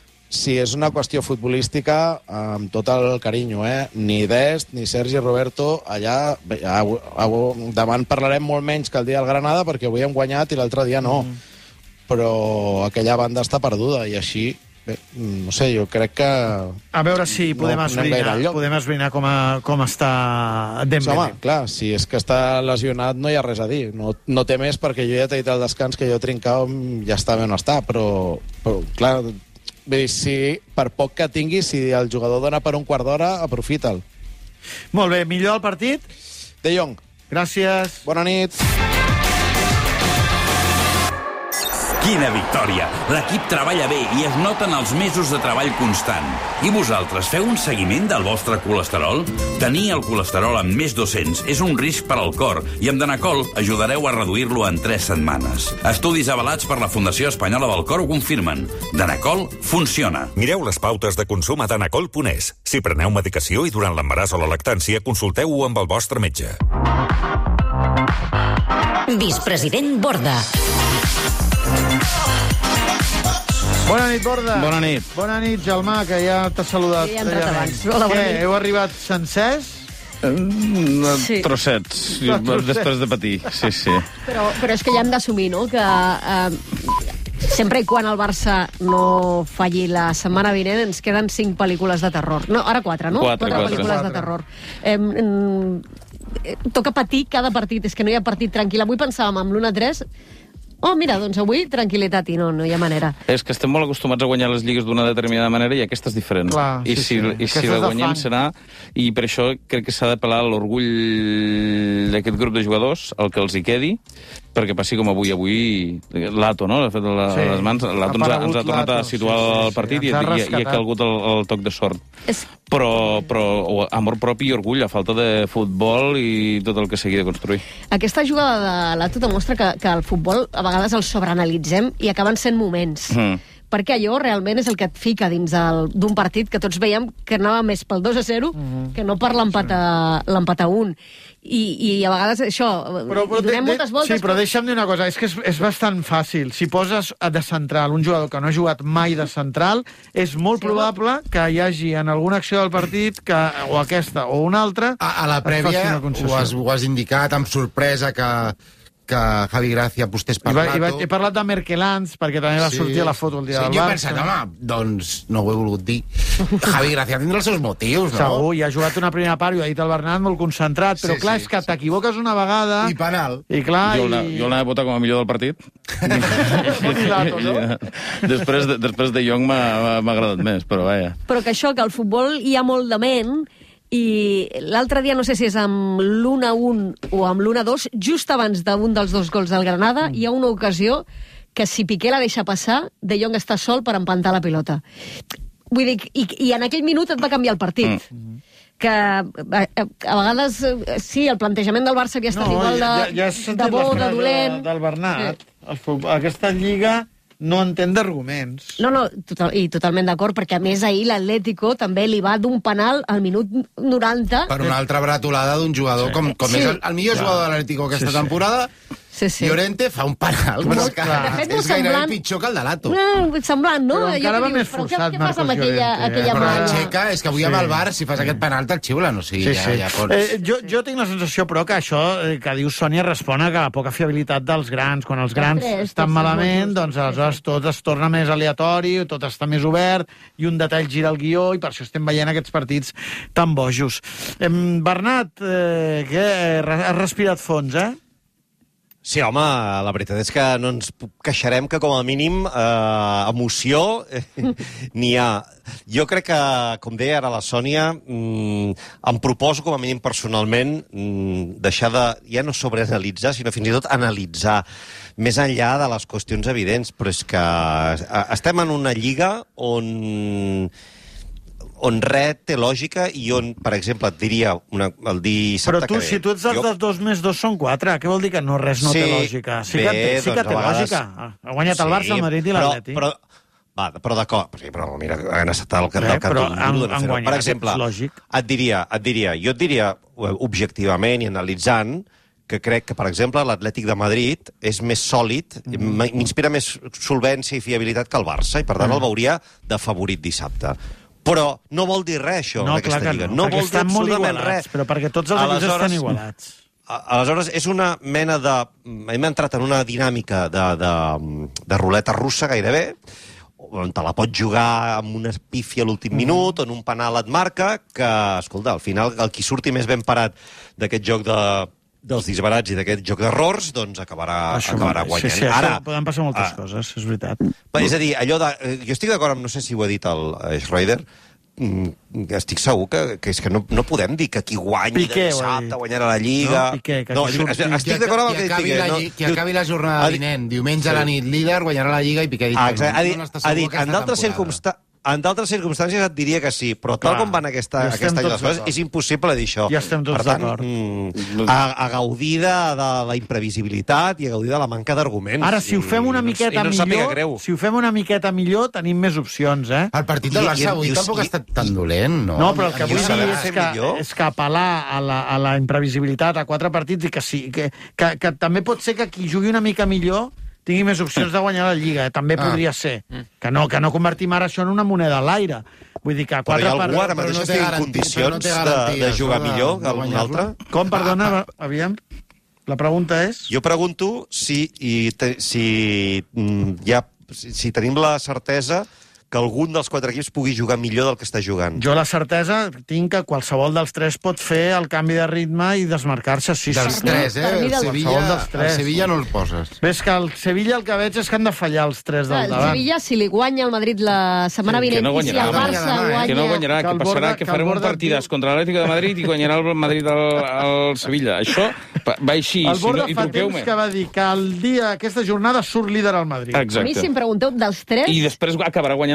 si és una qüestió futbolística, amb tot el carinyo, eh? Ni Dest, ni Sergi Roberto, allà, ja, davant parlarem molt menys que el dia del Granada, perquè avui hem guanyat i l'altre dia no. Mm. Però aquella banda està perduda, i així, bé, no sé, jo crec que... A veure si podem no, esbrinar, podem esbrinar com, a, com està Dembélé. Home, clar, si és que està lesionat no hi ha res a dir. No, no té més, perquè jo ja t'he dit al descans que jo trincau ja està bé on està, però, però clar, bé, si per poc que tingui, si el jugador dona per un quart d'hora, aprofita'l. Molt bé, millor el partit? De Jong. Gràcies. Bona nit. Quina victòria! L'equip treballa bé i es noten els mesos de treball constant. I vosaltres feu un seguiment del vostre colesterol? Tenir el colesterol en més dos-cents és un risc per al cor i amb Danacol ajudareu a reduir-lo en tres setmanes. Estudis avalats per la Fundació Espanyola del Cor ho confirmen. Danacol funciona. Mireu les pautes de consum a danacol punt es. Si preneu medicació i durant l'embaràs o la lactància, consulteu-ho amb el vostre metge. Vicepresident Borda. Bona nit, Borda. Bona nit. Bona nit, Gelmà, que ja t'ha saludat. Ja he entrat abans. Hola, bona Què, nit. heu arribat sencers? Uh, Sí. Trossets, després de patir, sí, sí. Però, però és que ja hem d'assumir, no?, que eh, sempre i quan el Barça no falli la setmana vinent ens queden cinc pel·lícules de terror. No, ara quatre, no? Quatre, quatre quatre. pel·lícules de terror. Eh, eh, toca patir cada partit, és que no hi ha partit tranquil. Avui pensàvem amb l'u a tres... Oh, mira, doncs avui tranquil·litat i no, no hi ha manera. És que estem molt acostumats a guanyar les lligues d'una determinada manera i aquesta és diferent. Clar, I sí, si, sí. i si la guanyem serà... I per això crec que s'ha d'apel·lar a l'orgull d'aquest grup de jugadors, el que els hi quedi, perquè passi com avui, avui l'Ato, no? Ha fet la, Sí. les mans, l'Ato ens, ha- ens ha tornat l'Ato, a situar sí, sí, el sí, partit ens i, ha i, i ha rescatat. calgut el, el toc de sort. És... Però, però o, amor propi i orgull, a falta de futbol i tot el que s'hagi de construir. Aquesta jugada de l'Ato demostra que, que el futbol a vegades el sobreanalitzem i acaben sent moments. Mm. perquè allò realment és el que et fica dins d'un partit que tots veiem que anava més pel dos a zero Mhm. que no per l'empat a, l'empat a un. I, I a vegades això, Però, però hi donem de, moltes voltes... Sí, però deixa'm dir una cosa, és que és, és bastant fàcil. Si poses de central un jugador que no ha jugat mai de central, és molt sí, probable que hi hagi en alguna acció del partit, que, o aquesta o una altra... A, a la prèvia ho has, ho has indicat amb sorpresa que, que Javi Gracia apostés per I va, Rato. i va, he parlat de Merkelans, perquè també va Sí. sortir a la foto el dia Sí, del jo he Barça. pensat, home, doncs no ho he volgut dir. Javi Gracia tindrà els seus motius, no? Segur, i ha jugat una primera part, i ho ha dit el Bernat, molt concentrat, però Sí, clar, sí, és que t'equivoques una vegada... I penal. I clar, Jo i... l'he jo l'he votat com a millor del partit. Dato, no? després, de, després de Jong m'ha m'ha agradat més, però vaja. Però que això, que al futbol hi ha molt de ment, i l'altre dia, no sé si és amb l'u a un o amb l'u a dos, just abans d'un dels dos gols del Granada, mm. hi ha una ocasió que si Piqué la deixa passar, De Jong està sol per empantar la pilota. Vull dir, i, i en aquell minut et va canviar el partit. Mm. Que a, a, a vegades, eh, sí, el plantejament del Barça havia estat No, igual de, ja, ja has sentit de bo, la de frase dolent... del Bernat. El futbol- Aquesta lliga no entén d'arguments. No, no, total, i totalment d'acord, perquè a més ahir l'Atlético també li va d'un penal al minut noranta. Per una altra bretolada d'un jugador, sí. com, com Sí. és el, el millor Clar. jugador de l'Atlético aquesta Sí, sí. temporada, Sí, sí. Llorente fa un penal, però és, que, De fet, és molt gairebé semblant. pitjor que el de l'Ato. No, semblant, no? Però Allò encara que va dius, més però forçat, què, què passa amb Marcos aquella, Llorente, eh? aquella Però mà? l'aixeca, és que avui Sí. amb el Bar, si fas aquest penal, te'l xiulen, o sigui, Sí, ja, sí. ja pots... Eh, jo, jo tinc la sensació, però, que això eh, que diu Sònia respon a que la poca fiabilitat dels grans. Quan els grans Després, estan tots malament, els doncs aleshores tot es torna més aleatori, tot està més obert, i un detall gira el guió, i per això estem veient aquests partits tan bojos. Eh, Bernat, eh, què? Has respirat fons, eh? Sí, home, la veritat és que no ens queixarem que, com a mínim, eh, emoció eh, n'hi ha. Jo crec que, com deia ara la Sònia, mm, em proposo, com a mínim personalment, mm, deixar de, ja no sobreanalitzar, sinó fins i tot analitzar més enllà de les qüestions evidents, però és que eh, estem en una lliga on... on res té lògica i on, per exemple, et diria una, el dissabte Però tu, que ve... si tu ets dels jo... dos més dos són quatre, què vol dir que no res no Sí, té lògica? Sí bé, que, té- sí que doncs, té a vegades- lògica. Ha guanyat el Barça, el Madrid i però- l'Atleti. Però, va, però d'acord, sí, però mira, han estat al, Bé, del cantó però d'un han- duro de han fer-ho. guanyat, Per exemple, és lògic. et diria, et diria, jo et diria eh, objectivament i analitzant que crec que, per exemple, l'Atlètic de Madrid és més sòlid, mm. m'inspira més solvència i fiabilitat que el Barça, i per tant Mm. el veuria de favorit dissabte. Però no vol dir res, això, No, en aquesta clar que lliga. no, No perquè vol dir estan molt absolutament igualats, res. però perquè tots els equips estan igualats. A- Aleshores, és una mena de... Hem entrat en una dinàmica de, de, de ruleta russa, gairebé, on te la pots jugar amb una pífia a l'últim minut, on un penal et marca, que, escolta, al final, el qui surti més ben parat d'aquest joc de dels disbarats i d'aquest joc d'errors, doncs acabarà, Això acabarà mateix. guanyant. Sí, sí, Ara, això poden passar moltes ah, coses, és veritat. és a dir, allò de... eh, Jo estic d'acord amb, no sé si ho ha dit el eh, Schroeder, mm, estic segur que, que és que no, no podem dir que qui guanyi Piqué, de ho ha dissabte dit. guanyarà la Lliga... No, Piqué, que no, qui surti. estic d'acord amb el que ha dit acabi Piqué. la, No, lli- que acabi la jornada ha dit- vinent, diumenge a la Sí. nit, líder, guanyarà la Lliga i Piqué ha dit Ah, que exacte. no, Ha dit, no n'està ha segur dit aquesta en d'altres temporada. circumstàncies... En d'altres circumstàncies et diria que sí, però tal Clar, com van aquesta, ja estem aquesta any tots les coses, d'acord. és impossible dir això. Ja estem tots per tant, d'acord. mm, a, a gaudir de, de la imprevisibilitat i a gaudir de la manca d'arguments. Ara, si ho fem una I no- miqueta i no ens sàpiga millor, greu. si ho fem una miqueta millor, tenim més opcions, eh? El partit del I- Barça i- avui i- tampoc i- ha estat tan dolent, no? No, però el que A mi vull em dir sembla- és que, millor. és que apel·lar a la, a la imprevisibilitat a quatre partits i que sí, que, que, que també pot ser que qui jugui una mica millor tingui més opcions de guanyar la Lliga. Eh? També Ah. podria ser. Que no, que no convertim ara això en una moneda a l'aire. Vull dir que a Però hi quatre ha algú ara partits... mateix no que té estigui en garanti- condicions però no té de, garanties, de jugar no, de- millor de que algun guanyar-lo. altre? Com, perdona, aviam? La pregunta és... Jo pregunto si, i te, si, mm, ja, si, si tenim la certesa que algun dels quatre equips pugui jugar millor del que està jugant. Jo la certesa tinc que qualsevol dels tres pot fer el canvi de ritme i desmarcar-se. Sí, Dels sí, tres, eh? Per mi El del- Sevilla, Qualsevol dels el tres. Sevilla no el poses. Ves que el Sevilla el que veig és que han de fallar els tres Clar, del el davant. Sevilla, si li guanya el Madrid la setmana Que vinent, no i si guanyarà, el home. Barça Que guanya... Que no guanyarà, Que que, el passarà Borda- que que farem el un Borda partidàs diu- contra l'Atlètic de Madrid i guanyarà el Madrid al, al Sevilla. Això va va així, El si Borda no, i fa truqueu-me. temps que va dir que el dia, aquesta jornada surt líder al Madrid. A mi, Exacte. si em pregunteu dels tres... I després acabarà guanyant el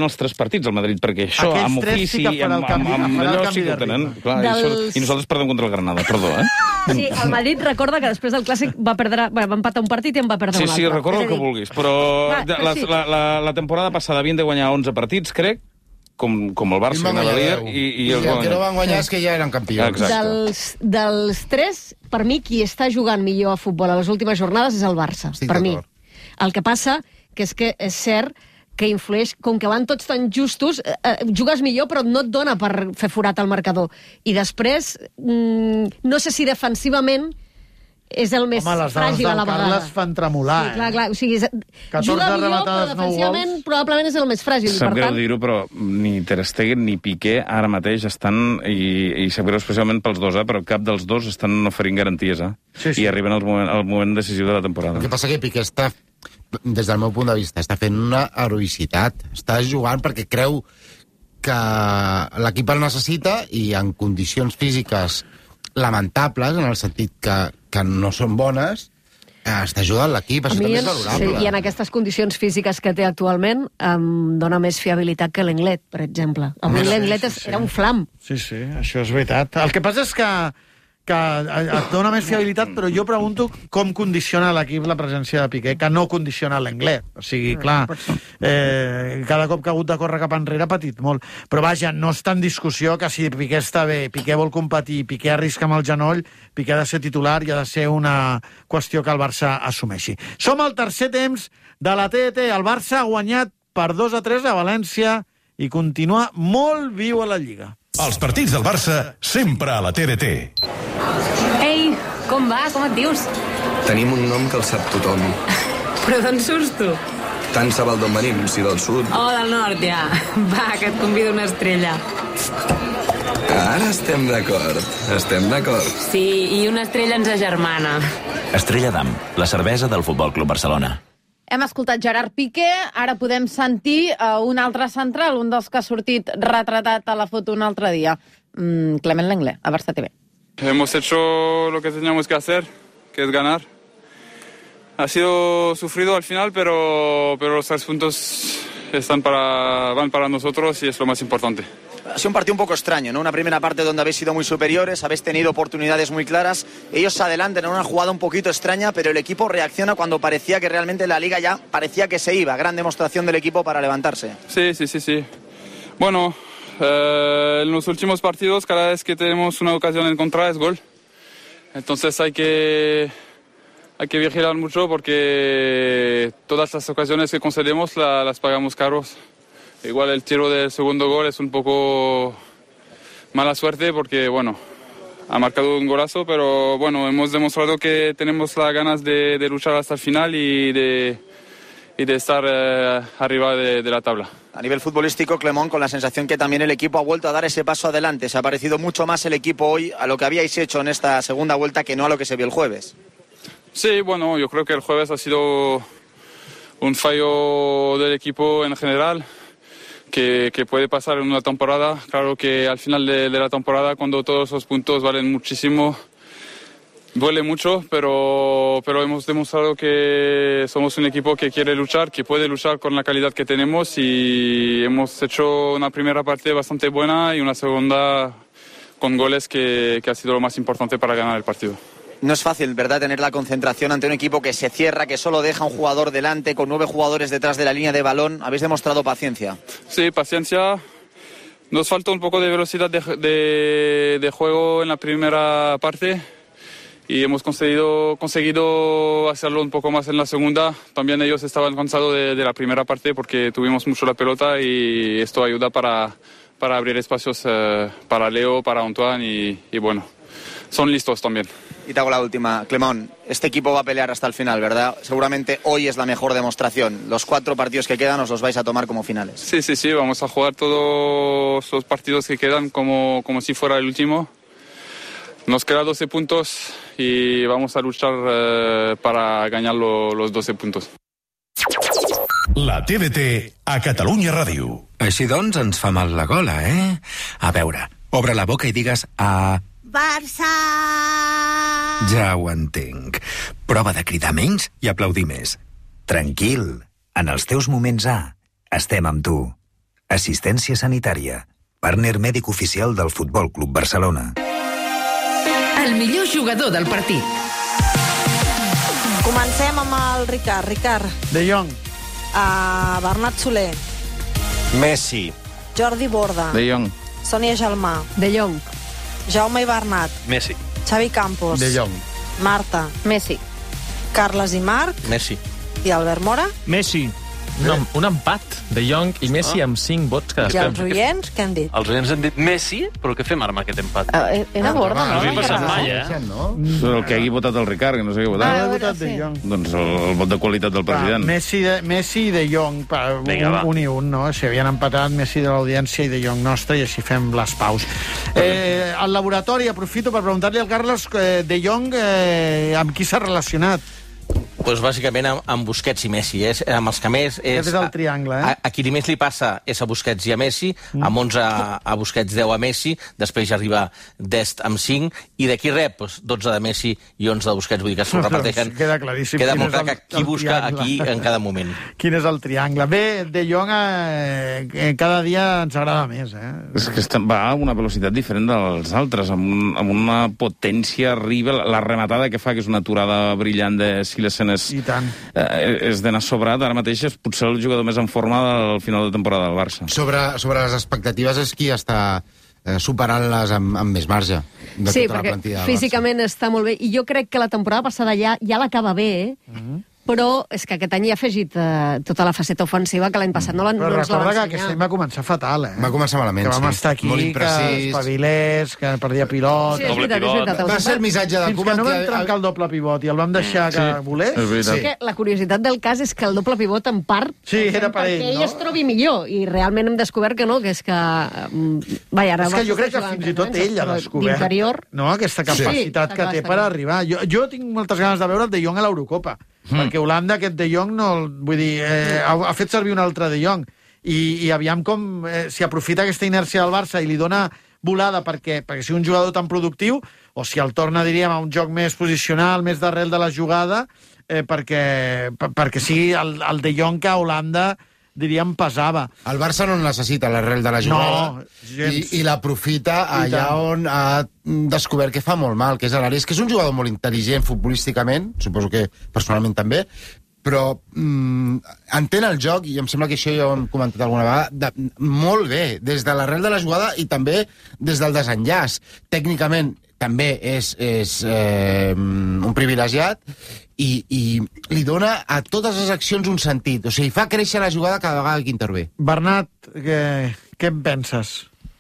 els tres partits, el Madrid, perquè això, Aquells amb tres ofici, sí que farà el amb, canvi- amb, amb farà el allò canvi sí que de ho tenen. ritme. Clar, i, Dels- això, I nosaltres perdem contra el Granada, perdó, eh? Sí, el Madrid recorda que després del Clàssic va perdre, bueno, va empatar un partit i en va perdre Sí, un altre. sí, recordo És a el que dir, vulguis, però Va, de- però la, sí. la, la, la temporada passada havien de guanyar onze partits, crec, com, com el I Barça, en van que anava guanyar líder, deu. i, i, I els el van que no guanyar. van guanyar és que ja eren campions. Exacte. Dels, dels tres, per mi, qui està jugant millor a futbol a les últimes jornades és el Barça, Estic per mi. d'acord. El que passa que és que és cert que influeix, com que van tots tan justos, eh, eh, jugues millor però no et dona per fer forat al marcador. I després, mm, no sé si defensivament és el més Home, les dades fràgil a la del vegada. Carles fan tremolar, Sí, clar, eh? clar. O sigui, és, catorze juga millor, però rematades, nou defensivament gols. probablement és el més fràgil. Sap per greu tant, dir-ho, però ni Ter Stegen ni Piqué ara mateix estan, i, i sap greu especialment pels dos, eh, però cap dels dos estan oferint garanties, eh? Sí, sí. I arriben al moment, al moment decisiu de la temporada. El que passa que Piqué està, des del meu punt de vista, està fent una heroïcitat. Està jugant perquè creu que l'equip el necessita i en condicions físiques lamentables, en el sentit que, que no són bones, eh, està ajudant l'equip, a això mi, també és en- valorable. sí, i en aquestes condicions físiques que té actualment em dona més fiabilitat que l'Englet, per exemple. Avui Sí, l'Englet sí, és- sí. era un flam. Sí, sí, això és veritat. El que passa és que, que et dona més fiabilitat, però jo pregunto com condiciona l'equip la presència de Piqué, que no condiciona l'Englet. O sigui, clar, eh, cada cop que ha hagut de córrer cap enrere ha patit molt. Però vaja, no està en discussió que si Piqué està bé, Piqué vol competir, Piqué arrisca amb el genoll, Piqué ha de ser titular i ha de ser una qüestió que el Barça assumeixi. Som al tercer temps de la T D T. El Barça ha guanyat per dos a tres a València i continua molt viu a la Lliga. Els partits del Barça sempre a la T D T. Ei, com va? Com et dius? Tenim un nom que el sap tothom. Però d'on surts tu? Tant se val d'on venim, si del sud. Oh, del nord, ja. Va, que et convido una estrella. Ara estem d'acord, estem d'acord. Sí, i una estrella ens agermana. Estrella d'Am, la cervesa del Futbol Club Barcelona. Hem escoltat Gerard Piqué, ara podem sentir uh, un altre central, un dels que ha sortit retratat a la foto un altre dia. Mm, Clement Lenglet, a Barça T V. Hemos hecho lo que teníamos que hacer, que es ganar. Ha sido sufrido al final, pero, pero los tres puntos están para, van para nosotros y es lo más importante. Ha sido un partido un poco extraño, ¿no? Una primera parte donde habéis sido muy superiores, habéis tenido oportunidades muy claras. Ellos se adelantan en una jugada un poquito extraña, pero el equipo reacciona cuando parecía que realmente la Liga ya parecía que se iba. Gran demostración del equipo para levantarse. Sí, sí, sí, sí. Bueno, eh, en los últimos partidos, cada vez que tenemos una ocasión en contra es gol. Entonces hay que, hay que vigilar mucho porque todas las ocasiones que concedemos la, las pagamos caros. Igual el tiro del segundo gol es un poco mala suerte porque, bueno, ha marcado un golazo, pero bueno, hemos demostrado que tenemos las ganas de, de luchar hasta el final y de, y de estar eh, arriba de, de la tabla. A nivel futbolístico, Clemón, con la sensación que también el equipo ha vuelto a dar ese paso adelante. Se ha parecido mucho más el equipo hoy a lo que habíais hecho en esta segunda vuelta que no a lo que se vio el jueves. Sí, bueno, yo creo que el jueves ha sido un fallo del equipo en general. Que, que puede pasar en una temporada. Claro que al final de, de la temporada, cuando todos los puntos valen muchísimo, duele mucho, pero, pero hemos demostrado que somos un equipo que quiere luchar, que puede luchar con la calidad que tenemos y hemos hecho una primera parte bastante buena y una segunda con goles que, que ha sido lo más importante para ganar el partido. No es fácil, ¿verdad?, tener la concentración ante un equipo que se cierra, que solo deja un jugador delante, con nueve jugadores detrás de la línea de balón. Habéis demostrado paciencia. Sí, paciencia. Nos falta un poco de velocidad de, de, de juego en la primera parte y hemos conseguido, conseguido hacerlo un poco más en la segunda. También ellos estaban cansados de, de la primera parte porque tuvimos mucho la pelota y esto ayuda para, para abrir espacios eh, para Leo, para Antoine y, y bueno, son listos también. Y te hago la última. Clemón, este equipo va a pelear hasta el final, ¿verdad? Seguramente hoy es la mejor demostración. Los cuatro partidos que quedan os los vais a tomar como finales. Sí, sí, sí, vamos a jugar todos los partidos que quedan como, como si fuera el último. Nos quedan doce puntos y vamos a luchar eh, para ganar lo, los doce puntos. La T D T a Catalunya Ràdio. Així doncs ens fa mal la gola, eh? A veure, obre la boca i digues a... Barça! Ja ho entenc. Prova de cridar menys i aplaudir més. Tranquil, en els teus moments A, estem amb tu. Assistència sanitària. Partner mèdic oficial del Futbol Club Barcelona. El millor jugador del partit. Comencem amb el Ricard. Ricard. De Jong. Uh, Bernat Soler. Messi. Jordi Borda. De Jong. Sònia Gelmà. De Jong. Jaume i Bernat. Messi. Xavi Campos. De Jong. Marta. Messi. Carles i Marc. Messi. I Albert Mora. Messi. Un, un empat de Jong i Messi amb cinc vots I els cadascun. oients, què han dit? Els oients han dit Messi, però què fem ara amb aquest empat? Uh, era Borda, No no? havia passat mai, eh? El que hagi votat el Ricard, que no sé què ha votat. Ah, he votat De Jong. Doncs el, el vot de qualitat del president. Va, Messi, de, Messi i De Jong, pa, Vinga, un, va. un i un, no? Si havien empatat Messi de l'audiència i De Jong nostre, i així fem les paus. Eh, al laboratori, aprofito per preguntar-li al Carles eh, De Jong eh, amb qui s'ha relacionat. Pues bàsicament amb, amb Busquets i Messi. És, amb els que més... És, Aquest és el triangle, eh? A, a qui més li passa és a Busquets i a Messi, mm. amb onze a, a Busquets, deu a Messi, després ja arriba Dest amb cinc, i d'aquí rep pues, dotze de Messi i onze de Busquets. Vull dir que s'ho repeteixen. Queda claríssim. Queda quin molt és clar el- que qui el busca triangle. aquí en cada moment. Quin és el triangle? Bé, De Jong eh, cada dia ens agrada més, eh? És que està, va a una velocitat diferent dels altres, amb, un, amb una potència arriba, la, la rematada que fa, que és una aturada brillant de Silesen, és, I tant. eh, és d'anar sobrat. Ara mateix és potser el jugador més en forma del final de temporada del Barça. Sobre, sobre les expectatives és qui està eh, superant-les amb, amb més marge de Sí, tota la perquè plantilla del físicament està molt bé. I jo crec que la temporada passada ja, ja l'acaba bé, eh? Però és que aquest any hi ha afegit eh, tota la faceta ofensiva que l'any passat no, la, no Però ens la va recorda que ensenyar. aquest any va començar fatal, eh? Va començar malament, Que vam sí. estar aquí, Molt que imprecís. espavilers, que perdia pilot... Sí, és veritat, és veritat. Va ser el missatge de Fins Koeman que no vam que- trencar el doble pivot i el vam deixar que Sí, volés. és veritat. Sí. Que la curiositat del cas és que el doble pivot, en part, Sí, era per ell, perquè ell no? es trobi millor. I realment hem descobert que no, que és que... mm, Vaja, ara És que jo va crec que jugar fins i tot ell ha però descobert d'interior. no, aquesta capacitat Sí, que està té clar, per està clar. arribar. Jo, jo tinc moltes ganes de veure el De Jong a l'Eurocopa, mm. perquè Holanda aquest De Jong no, el- vull dir, eh, ha, ha fet servir un altre De Jong i, i aviam com eh, si aprofita aquesta inèrcia del Barça i li dona volada perquè, perquè sigui un jugador tan productiu, o si el torna, diríem, a un joc més posicional, més d'arrel de la jugada, eh, perquè, per, perquè sigui el, el De Jong que a Holanda diríem, pesava. El Barça no necessita l'arrel de la jugada No, i, gens. i l'aprofita I allà tant. on ha descobert que fa molt mal, que és a l'àrea. És que és un jugador molt intel·ligent futbolísticament, suposo que personalment també, però mm, entén el joc, i em sembla que això ja ho hem comentat alguna vegada, de, molt bé, des de l'arrel de la jugada i també des del desenllaç. Tècnicament també és, és eh, un privilegiat i, i li dona a totes les accions un sentit. O sigui, fa créixer la jugada cada vegada que intervé. Bernat, què, què en penses?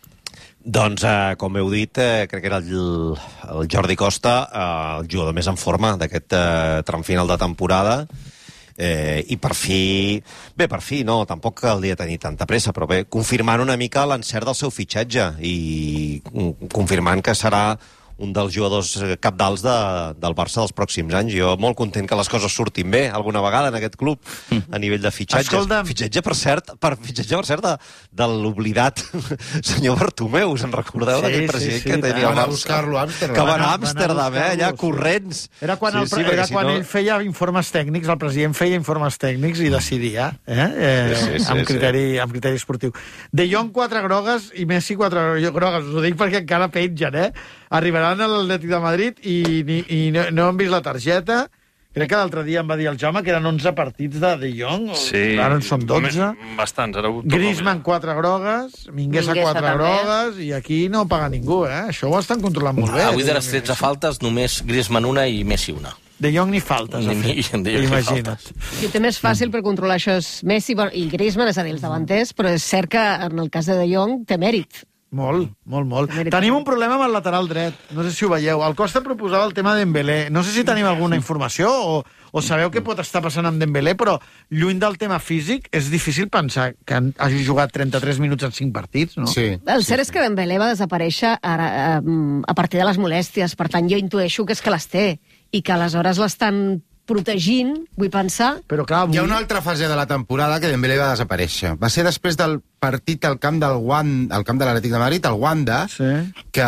Doncs, eh, com heu dit, eh, crec que era el, el Jordi Costa, eh, el jugador més en forma d'aquest eh, tram final de temporada. Eh, I per fi... Bé, per fi, no, tampoc caldria tenir tanta pressa, però bé, confirmant una mica l'encert del seu fitxatge i mm, confirmant que serà un dels jugadors capdals de, del Barça dels pròxims anys. Jo molt content que les coses surtin bé alguna vegada en aquest club a nivell de fitxatges. Escolta'm. Fitxatge, per cert, per, fitxatge, per cert, de, de l'oblidat senyor Bartomeu. Us en recordeu Sí, d'aquell sí, president sí, que i tenia tant. el Van a Barça? buscar-lo a Amsterdam. Que va anar a Van a- van a Amsterdam, eh, allà, buscar-lo, sí. corrents. Era quan, Sí, el, sí, era perquè si quan no- ell feia informes tècnics, el president feia informes tècnics i decidia, eh? eh Sí, sí, sí, amb, sí. criteri, amb criteri esportiu. De Jong, quatre grogues, i Messi, quatre grogues. Us ho dic perquè encara pengen, eh? Arribaran a l'Atlètic de Madrid i, i, i no, no han vist la targeta. Crec que l'altre dia em va dir el Jaume que eren onze partits de De Jong. o- Sí. Ara en són dotze. Home, bastants. Ara ho torno Griezmann, quatre grogues. Minguesa, Mingueza quatre també. grogues. I aquí no paga ningú, eh? Això ho estan controlant molt bé. Avui de De les tretze faltes, només Griezmann una i Messi una. De Jong ni faltes. Ni- ha ni- fet. De Jong ni Imagina't. Qui ho té més fàcil per controlar això és Messi bueno, i Griezmann, és a dir, els davanters, però és cert que en el cas de De Jong té mèrit. Molt, molt, molt. Tenim un problema amb el lateral dret. No sé si ho veieu. El Costa proposava el tema d'Embelé. No sé si tenim alguna informació o, o sabeu què pot estar passant amb Dembélé, però lluny del tema físic és difícil pensar que han- hagi jugat trenta-tres minuts en cinc partits, no? Sí. El cert és que Dembélé va desaparèixer ara, eh, a partir de les molèsties, per tant jo intueixo que és que les té i que aleshores l'estan protegint, vull pensar. Però clar, avui... Hi ha una altra fase de la temporada que Dembélé va desaparèixer. Va ser després del partit al camp del Wanda, al camp de l'Atlètic de Madrid, el Wanda, sí. que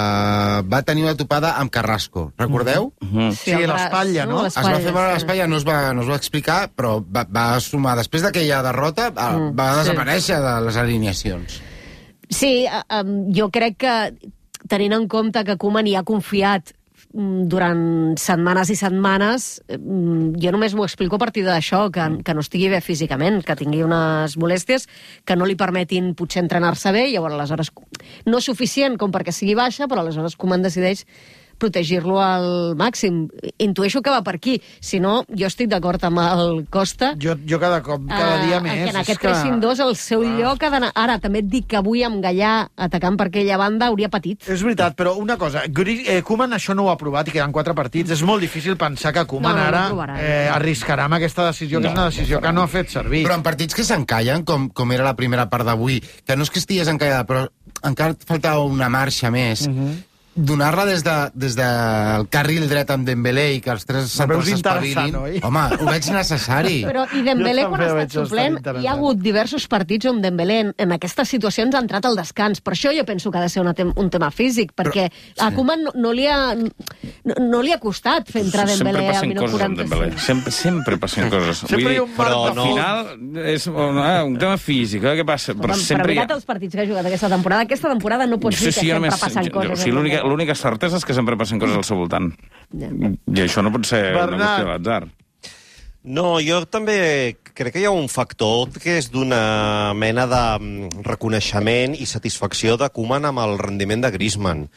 va tenir una topada amb Carrasco. Recordeu? Mm-hmm. Sí, sí l'espatlla, no? Es va fer mal a l'espatlla, no es va, no es va explicar, però va, va sumar. Després d'aquella derrota, va, mm, va desaparèixer sí. de les alineacions. Sí, um, jo crec que, tenint en compte que Koeman hi ha confiat durant setmanes i setmanes, jo només m'ho explico a partir d'això, que, que no estigui bé físicament, que tingui unes molèsties que no li permetin potser entrenar-se bé, i llavors aleshores no és suficient com perquè sigui baixa, però aleshores Koeman decideix protegir-lo al màxim. Intueixo que va per aquí. Si no, jo estic d'acord amb el Costa. Jo, jo cada cop, cada dia uh, més. Que en aquest tres cinc dos el seu ah. lloc ha d'anar... Ara, també et dic que avui amb Gallà atacant per aquella banda hauria patit. És veritat, però una cosa, eh, Koeman això no ho ha provat i queden quatre partits. És molt difícil pensar que Koeman no, no, ara no eh, arriscarà amb aquesta decisió, que no, és una decisió que no ha fet servir. Però en partits que s'encallen, com, com era la primera part d'avui, que no és que estigués encallada, però encara et faltava una marxa més, uh-huh. donar-la des, de, des del carril dret amb Dembélé i que els tres centrals s'espavilin, home, ho veig necessari. Però i Dembélé, quan ha estat suplent, hi ha hagut diversos partits on Dembélé en, en aquestes situacions ha entrat al descans. Per això jo penso que ha de ser una tem un tema físic, perquè però, a Koeman no, no, li ha, no, no li ha costat fer entrar Dembélé al minut quaranta-cinc. Sempre, sempre passen coses. Sempre hi ha un però no. al final és un, eh, un tema físic. Eh? Què passa? Però, sempre però mirat ha... els partits que ha jugat aquesta temporada. Aquesta temporada no pots dir sí, sí, que sempre només, passen coses. O sigui, l'única l'única certesa és que sempre passen coses al seu voltant. Ja. I això no pot ser Bernat. Una qüestió d'atzar. No, jo també crec que hi ha un factor que és d'una mena de reconeixement i satisfacció de Koeman amb el rendiment de Griezmann.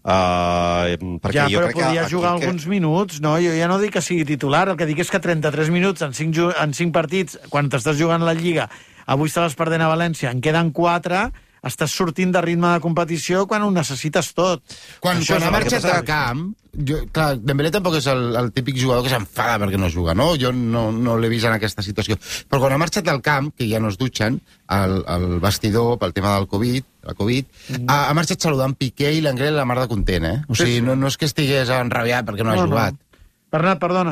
Uh, perquè ja, jo però crec podia que jugar que... alguns minuts, no? Jo ja no dic que sigui titular, el que dic és que trenta-tres minuts en cinc, en cinc partits, quan t'estàs jugant la Lliga, avui estaves perdent a València, en queden quatre, estàs sortint de ritme de competició quan ho necessites tot. Quan, quan ha marxat al camp, jo, clar, Dembélé tampoc és el, el típic jugador que s'enfada perquè no juga, no? Jo no, no l'he vist en aquesta situació. Però quan ha marxat al camp, que ja no es dutxen, al, al vestidor, pel tema del Covid, la Covid, mm. ha, ha marxat saludant Piqué i l'Anglès la mar de content, eh? O sigui, sí, sí. No, no és que estigués enrabiat perquè no, no ha jugat. No. Bernat, perdona.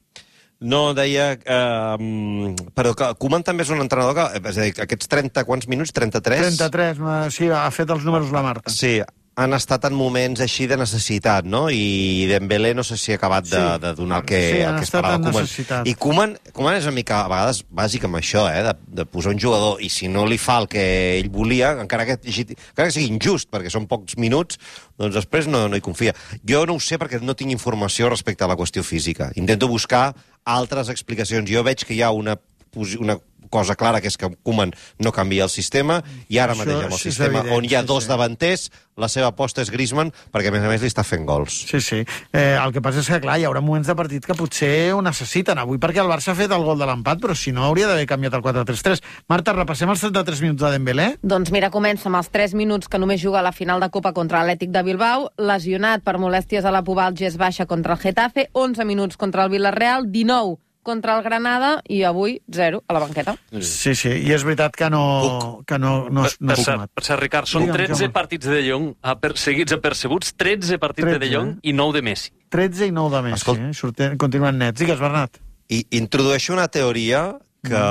No, deia... Eh, però que Koeman també és un entrenador que... És a dir, aquests trenta, quants minuts? trenta-tres? trenta-tres, sí, ha fet els números la Marta. Sí, han estat en moments així de necessitat, no? I Dembélé no sé si ha acabat de, sí. de donar el que, sí, el que esperava Koeman. Necessitat. I Koeman, Koeman és una mica, a vegades, bàsic amb això, eh? De, de posar un jugador, i si no li fa el que ell volia, encara que, encara que sigui injust, perquè són pocs minuts, doncs després no, no hi confia. Jo no ho sé perquè no tinc informació respecte a la qüestió física. Intento buscar altres explicacions. Jo veig que hi ha una, una cosa clara, que és que Koeman no canvia el sistema, i ara això, mateix amb el sistema evident, on hi ha dos sí, davanters, la seva aposta és Griezmann, perquè a més a més li està fent gols. Sí, sí. Eh, el que passa és que, clar, hi haurà moments de partit que potser ho necessiten. Avui perquè el Barça ha fet el gol de l'empat, però si no hauria d'haver canviat el quatre tres tres. Marta, repassem els trenta-tres minuts de Dembélé? Doncs mira, comença amb els tres minuts que només juga a la final de Copa contra l'Atlètic de Bilbao, lesionat per molèsties a la pubalgia baixa contra el Getafe, onze minuts contra el Villarreal, dinou contra el Granada, i avui zero a la banqueta. Sí, sí, i és veritat que no... Que no, no, no per, cert, per cert, Ricard, són Digue'm, tretze Jaume. Partits de De Jong seguits apercebuts, tretze partits tretze, de De Jong i nou de Messi. tretze i nou de Messi, Escolt... eh? Surten, continuen nets. Digues, Bernat. I introdueixo una teoria que...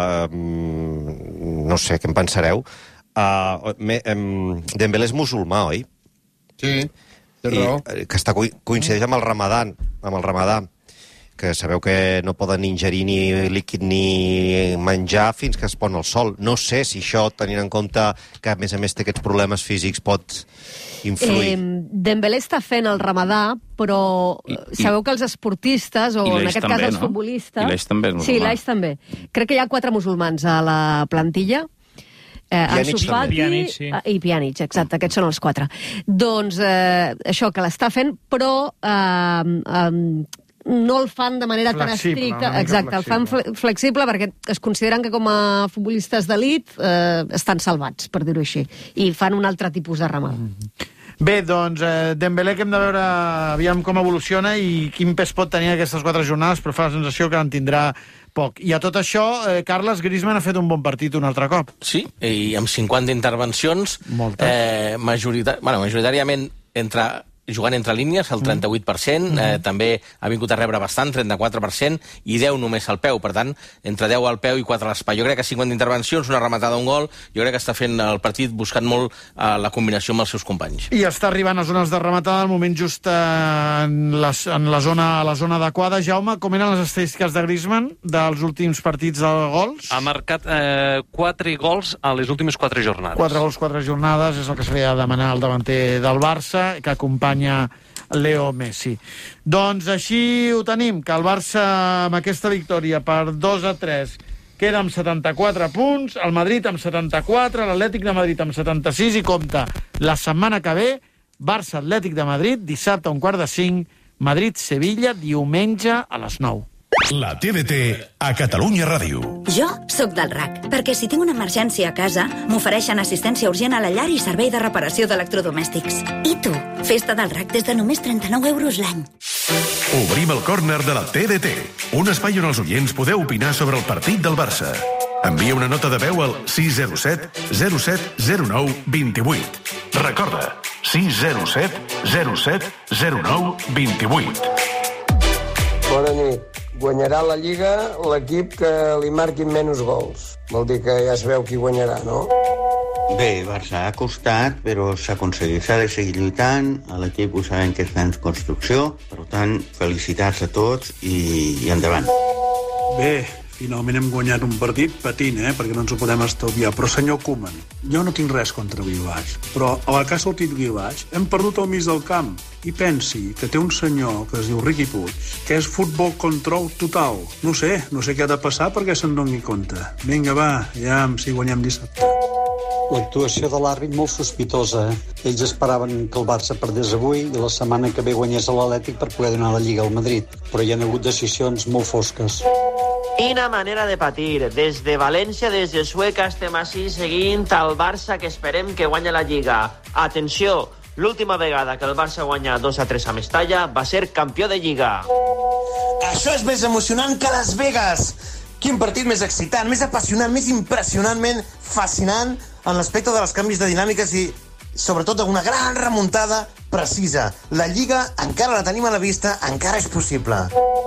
Mm. No sé, què en pensareu. Uh, me, um, Dembélé és musulmà, oi? Sí, té raó. I, que està, coincideix amb el Ramadan, amb el Ramadà, que sabeu que no poden ingerir ni líquid ni menjar fins que es pon el sol. No sé si això, tenint en compte que a més a més té aquests problemes físics, pot influir. Eh, Dembélé està fent el Ramadà, però I, sabeu que els esportistes, o en aquest també, cas els no? futbolistes... I l'Eix també és musulmà. Sí, l'Eix també. Crec que hi ha quatre musulmans a la plantilla. Eh, Ansu Fati Pjanic, sí. i Pjanic, exacte, aquests són els quatre. Doncs eh, això, que l'està fent, però... Eh, eh, no el fan de manera flexible, tan estricta. Exacte, flexible. el fan flexible perquè es consideren que com a futbolistes d'elit eh, estan salvats, per dir-ho així, i fan un altre tipus de ramal. Mm-hmm. Bé, doncs, eh, Dembélé, que hem de veure aviam com evoluciona i quin pes pot tenir aquestes quatre jornades, però fa la sensació que en tindrà poc. I a tot això, eh, Carles, Griezmann ha fet un bon partit un altre cop. Sí, i amb cinquanta intervencions, eh, majorita... bueno, majoritàriament entre jugant entre línies, el trenta-vuit per cent, mm. eh, també ha vingut a rebre bastant, trenta-quatre per cent, i deu només al peu, per tant, entre deu al peu i quatre a l'espai. Jo crec que cinquanta intervencions, una rematada, un gol, jo crec que està fent el partit buscant molt eh, la combinació amb els seus companys. I està arribant a zones de rematada, al moment just en, les, en la zona, a la zona adequada. Jaume, com eren les estadístiques de Griezmann dels últims partits de gols? Ha marcat eh, quatre gols a les últimes quatre jornades. Quatre gols, quatre jornades, és el que se li ha de demanar al davanter del Barça, que acompanya Leo Messi. Doncs així ho tenim, que el Barça amb aquesta victòria per dos a tres queda amb setanta-quatre punts, el Madrid amb setanta-quatre, l'Atlètic de Madrid amb setanta-sis i compta la setmana que ve, Barça-Atlètic de Madrid, dissabte a un quart de cinc, Madrid-Sevilla, diumenge a les nou. La T D T a Catalunya Ràdio. Jo sóc del R A C, perquè si tinc una emergència a casa, m'ofereixen assistència urgent a la llar i servei de reparació d'electrodomèstics. I tu? Festa del R A C des de només trenta-nou euros l'any. Obrim el córner de la T D T, un espai on els oients podeu opinar sobre el partit del Barça. Envia una nota de veu al sis zero set zero set zero nou dos vuit. Recorda, sis zero set zero set zero nou dos vuit. Bona nit. Guanyarà la Lliga l'equip que li marquin menys gols. Vol dir que ja sabeu qui guanyarà, no? Bé, Barça ha costat, però s'ha aconseguit. S'ha de seguir lluitant. L'equip ho sabem que està en construcció. Per tant, felicitats a tots i, i endavant. Bé, finalment hem guanyat un partit patint, eh? Perquè no ens ho podem estalviar. Però, senyor Koeman, jo no tinc res contra Village, però a la que ha sortit Village hem perdut el mig del camp. I pensi que té un senyor que es diu Riqui Puig, que és futbol control total. No sé, no sé què ha de passar perquè se'n doni compte. Vinga, va, ja si guanyem dissabte. L'actuació de l'àrbit molt sospitosa. Ells esperaven que el Barça perdés avui i la setmana que ve guanyés a l'Atlètic per poder donar la Lliga al Madrid. Però hi ha hagut decisions molt fosques. Quina manera de patir. Des de València, des de Sueca, estem així seguint el Barça que esperem que guanya la Lliga. Atenció, l'última vegada que el Barça guanya dos a tres a Mestalla va ser campió de Lliga. Això és més emocionant que Las Vegas. Quin partit més excitant, més apassionant, més impressionantment fascinant en l'aspecte de les canvis de dinàmiques i, sobretot, una gran remuntada precisa. La Lliga encara la tenim a la vista, encara és possible.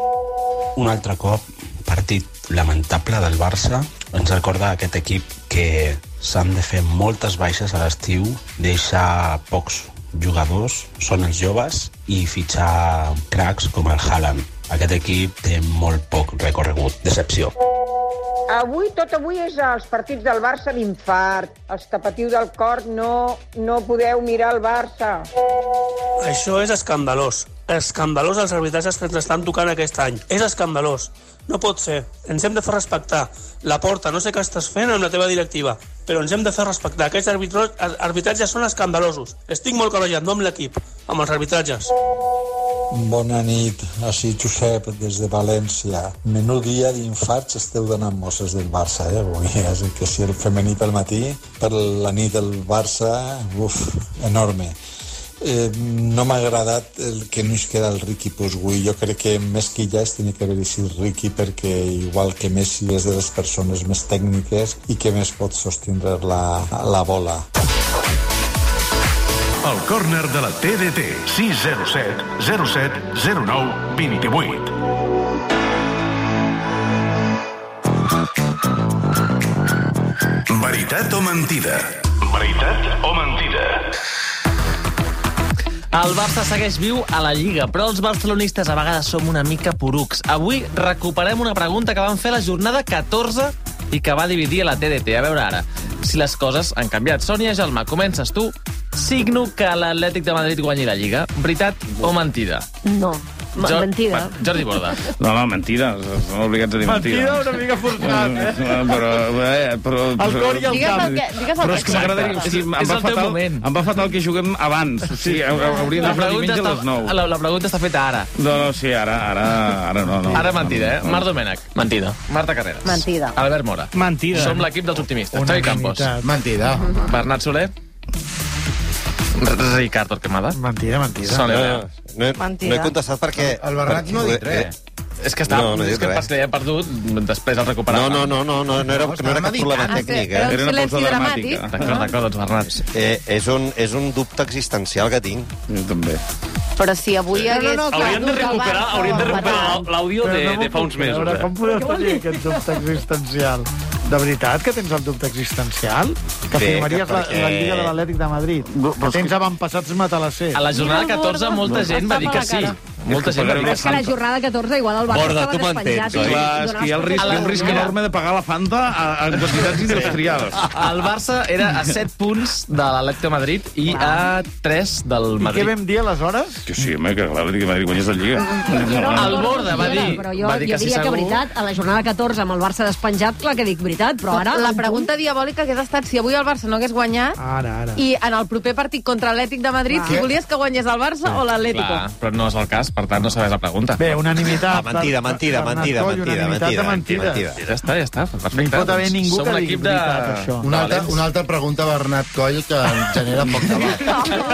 Un altre cop, partit lamentable del Barça. Ens recorda aquest equip que s'han de fer moltes baixes a l'estiu, deixar pocs jugadors, són els joves, i fitxar cracs com el Haaland. Aquest equip té molt poc recorregut. Decepció. Avui, tot avui és els partits del Barça d'infart. Els que patiu del cor no, no podeu mirar el Barça. Això és escandalós. Escandalós els arbitratges que ens estan tocant aquest any. És escandalós. No pot ser. Ens hem de fer respectar. La Porta, no sé què estàs fent amb la teva directiva, però ens hem de fer respectar. Aquests arbitratges són escandalosos. Estic molt cabregat, no amb l'equip, amb els arbitratges. Bona nit, així Josep, des de València. Menú dia d'infarts esteu donant mosses del Barça, eh? Avui, és que si el femení pel matí, per la nit del Barça, uf, enorme. Eh, no m'ha agradat el que no es queda el Riqui Puig avui. Jo crec que més que ja es tenia que haver dit Riqui, perquè igual que Messi és de les persones més tècniques i que més pot sostindre la, la bola. El córner de la T D T, sis zero set zero set zero nou dos vuit. Veritat o mentida? Veritat o mentida? El Barça segueix viu a la Lliga, però els barcelonistes a vegades som una mica porucs. Avui recuperem una pregunta que vam fer a la jornada catorze i que va dividir a la T D T. A veure ara, si les coses han canviat. Sònia Gelmà, comences tu. Signo que l'Atlètic de Madrid guanyi la Lliga. Veritat o mentida? No, jo... mentida. Jordi Borda. No, no, mentida. Són obligats a dir mentida. Mentida una mica forçat, eh? Però, eh, però... El cor i el digues cap. El que, digues el però és que m'agradaria... O sigui, em, és va el teu fatal, moment. em va fatal que juguem abans. O sigui, hauríem de fer diumenge a les nou. La, la pregunta està feta ara. No, no, sí, ara, ara, ara no, no. Ara mentida, eh? Mar Domènech. Mentida. Marta Carreras. Mentida. Albert Mora. Mentida. Som l'equip dels optimistes. Xavi Campos. Mentida. Bernat Soler. Ricardo Torquemada. Mentida, mentida. No, no, no, he, mentida. no he contestat perquè... El Bernat no ha dit res. És que, estava, No, no he dit és que res. l'havia perdut, després el recuperava. No, no, no, no, no, no era, no era cap problema Ah, sí, tècnic, era un eh? silenci dramàtic. D'acord, d'acord, doncs Bernat. Eh, és, un, és un dubte existencial que tinc. Jo també. Però si avui hagués... no, Haurien de recuperar, haurien de recuperar l'àudio de, de fa uns mesos. Veure, Eh? com podeu tenir aquest dubte existencial? De veritat que tens el dubte existencial? Que Bé, firmaries que la, perquè- la Lliga de l'Atlètic de Madrid? Que tens avantpassats matalassers? A la jornada catorze molta gent va dir que sí. Molta gent va dir Però que és que a la sí. jornada catorze igual el Barça Borda, estava tu despenjat. m'entens, i oi? Clar, és donaves que hi ha el per risc, fet. un risc enorme de pagar la Fanta a, a quantitats industrials. El Barça era a set punts de l'Atlètic de Madrid i a tres del I què Madrid. vam dir aleshores? Que sí, home, que l'Atlètic de Madrid guanyés la Lliga. El Borda va dir, Però jo, va dir jo que sí diria que segur. veritat, a la jornada catorze amb el Barça despenjat, clar que dic veritat, però ara... La pregunta diabòlica hagués estat si avui el Barça no hagués guanyat Ara, ara. i en el proper partit contra l'Atlètic de Madrid, si volies que guanyés el Barça o l'Atlético. Clar, però no és el cas, per tant no sabés la pregunta. Bé, unanimitat. Ah, mentida, mentida, Bernat mentida, Coll, mentida, unanimitat de mentida, mentides. mentida. Ja està, ja està, perfecte. No hi pot haver ningú Som que un digui equip de... veritat, això. Una altra, valents. una altra pregunta, Bernat Coll, que em genera poc debat.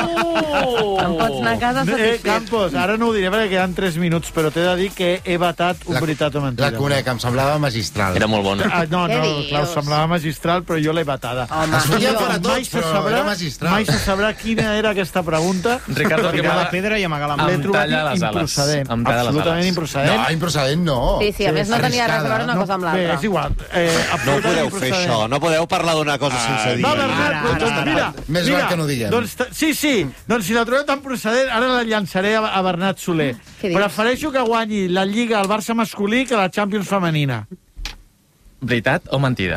Em pots anar a casa Eh, satisfet. Campos, ara no ho diré perquè queden tres minuts, però t'he de dir que he vetat un La- veritat o mentida. La conec, em semblava magistral. Era molt bona. Ah, no, Què no, dius? clar, us semblava magistral, però jo l'he vetada. Home, Es fotia jo- fora mai tots, se però sabrà, era magistral. mai se sabrà quina era aquesta pregunta. Ricardo Tirar Quimada la pedra i amagar la mà. em L'he trobat talla les ales. improcedent. Em talla les Absolutament ales. improcedent. No, improcedent no. Sí, sí, a més no tenia res a veure una cosa amb Bé, l'altra. és igual. Eh, No absolutament podeu fer improcedent. això, no podeu parlar d'una cosa sense dir. Va, Bernat, Ara, doncs ara, mira, ara. Més mira, val que no diguem. Doncs, t- sí, sí, doncs si la trobeu tan procedent, ara la llançaré a, a Bernat Soler. Què dius? Prefereixo que guanyi la Lliga al Barça masculí que la Champions femenina. Veritat o mentida?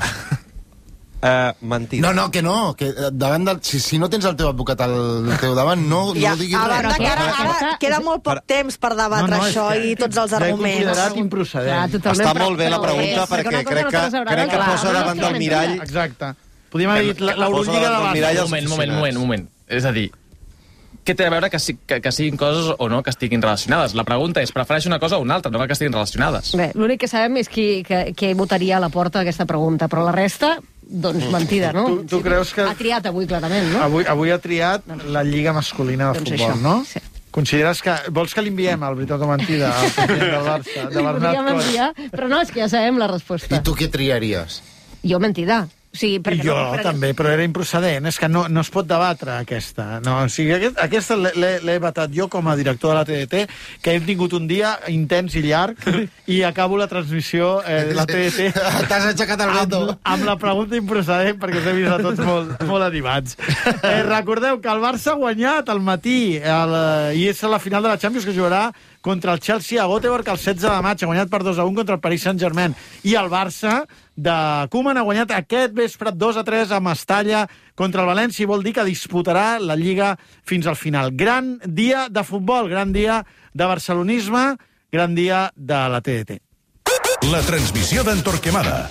Uh, mentida. No, no, que no. Que davant del, si, si no tens el teu advocat al teu davant, no, Ja, no diguis a banda res. que ara, ara queda molt poc temps per debatre és això que i tots els ja he arguments. considerat improcedent. Està molt bé la pregunta perquè crec que, crec que posa davant del mirall... Exacte. Podríem haver dit la- l'Eurolliga de Posa davant del mirall Barça. els Un moment, moment, moment, aficionats. moment. És a dir, què té a veure que, si- que, que siguin coses o no que estiguin relacionades? La pregunta és, prefereix una cosa o una altra, no que estiguin relacionades. Bé, l'únic que sabem és qui, que, que votaria a la porta aquesta pregunta, però la resta, doncs mentida, no? Tu, tu creus que... Ha triat avui, clarament, no? Avui, avui ha triat la Lliga masculina de Doncs futbol, això, no? sí. Consideres que... Vols que li enviem el veritat o mentida al president del Barça, de Li Bernat podríem Coll? enviar, però no, és que ja sabem la resposta. I tu què triaries? Jo mentida. O sigui, I perquè jo no, perquè... també, però era improcedent. És que no, no es pot debatre, aquesta. No, o sigui, aquest, aquesta l'he- l'he l'he vetat jo com a director de la T D T, que hem tingut un dia intens i llarg, i acabo la transmissió eh, de la T D T... T'has aixecat el veto. Amb, amb la pregunta improcedent, perquè us he vist a tots molt, molt animats. Eh, recordeu que el Barça ha guanyat al matí, el, eh, i és a la final de la Champions, que jugarà contra el Chelsea a Göteborg el setze de maig. Ha guanyat per dos a un contra el Paris Saint-Germain. I el Barça de Koeman ha guanyat aquest vespre dos a tres a Mestalla contra el València, i vol dir que disputarà la Lliga fins al final. Gran dia de futbol, gran dia de barcelonisme, gran dia de la T D T. La transmissió d'en Torquemada.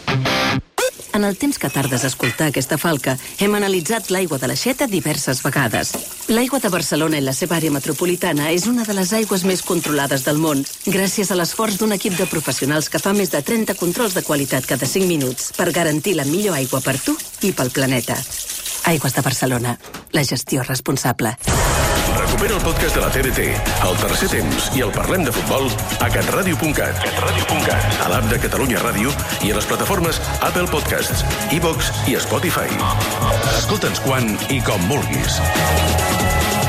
En el temps que tardes a escoltar aquesta falca, hem analitzat l'aigua de l'Aixeta diverses vegades. L'aigua de Barcelona i la seva àrea metropolitana és una de les aigües més controlades del món, gràcies a l'esforç d'un equip de professionals que fa més de trenta controls de qualitat cada cinc minuts per garantir la millor aigua per tu i pel planeta. Aigües de Barcelona, la gestió responsable. Recupera el podcast de la T D T, el tercer temps i el Parlem de Futbol a catradio punt cat, catradio punt cat, a l'app de Catalunya Ràdio i a les plataformes Apple Podcasts, iVoox i Spotify. Escolta'ns quan i com vulguis.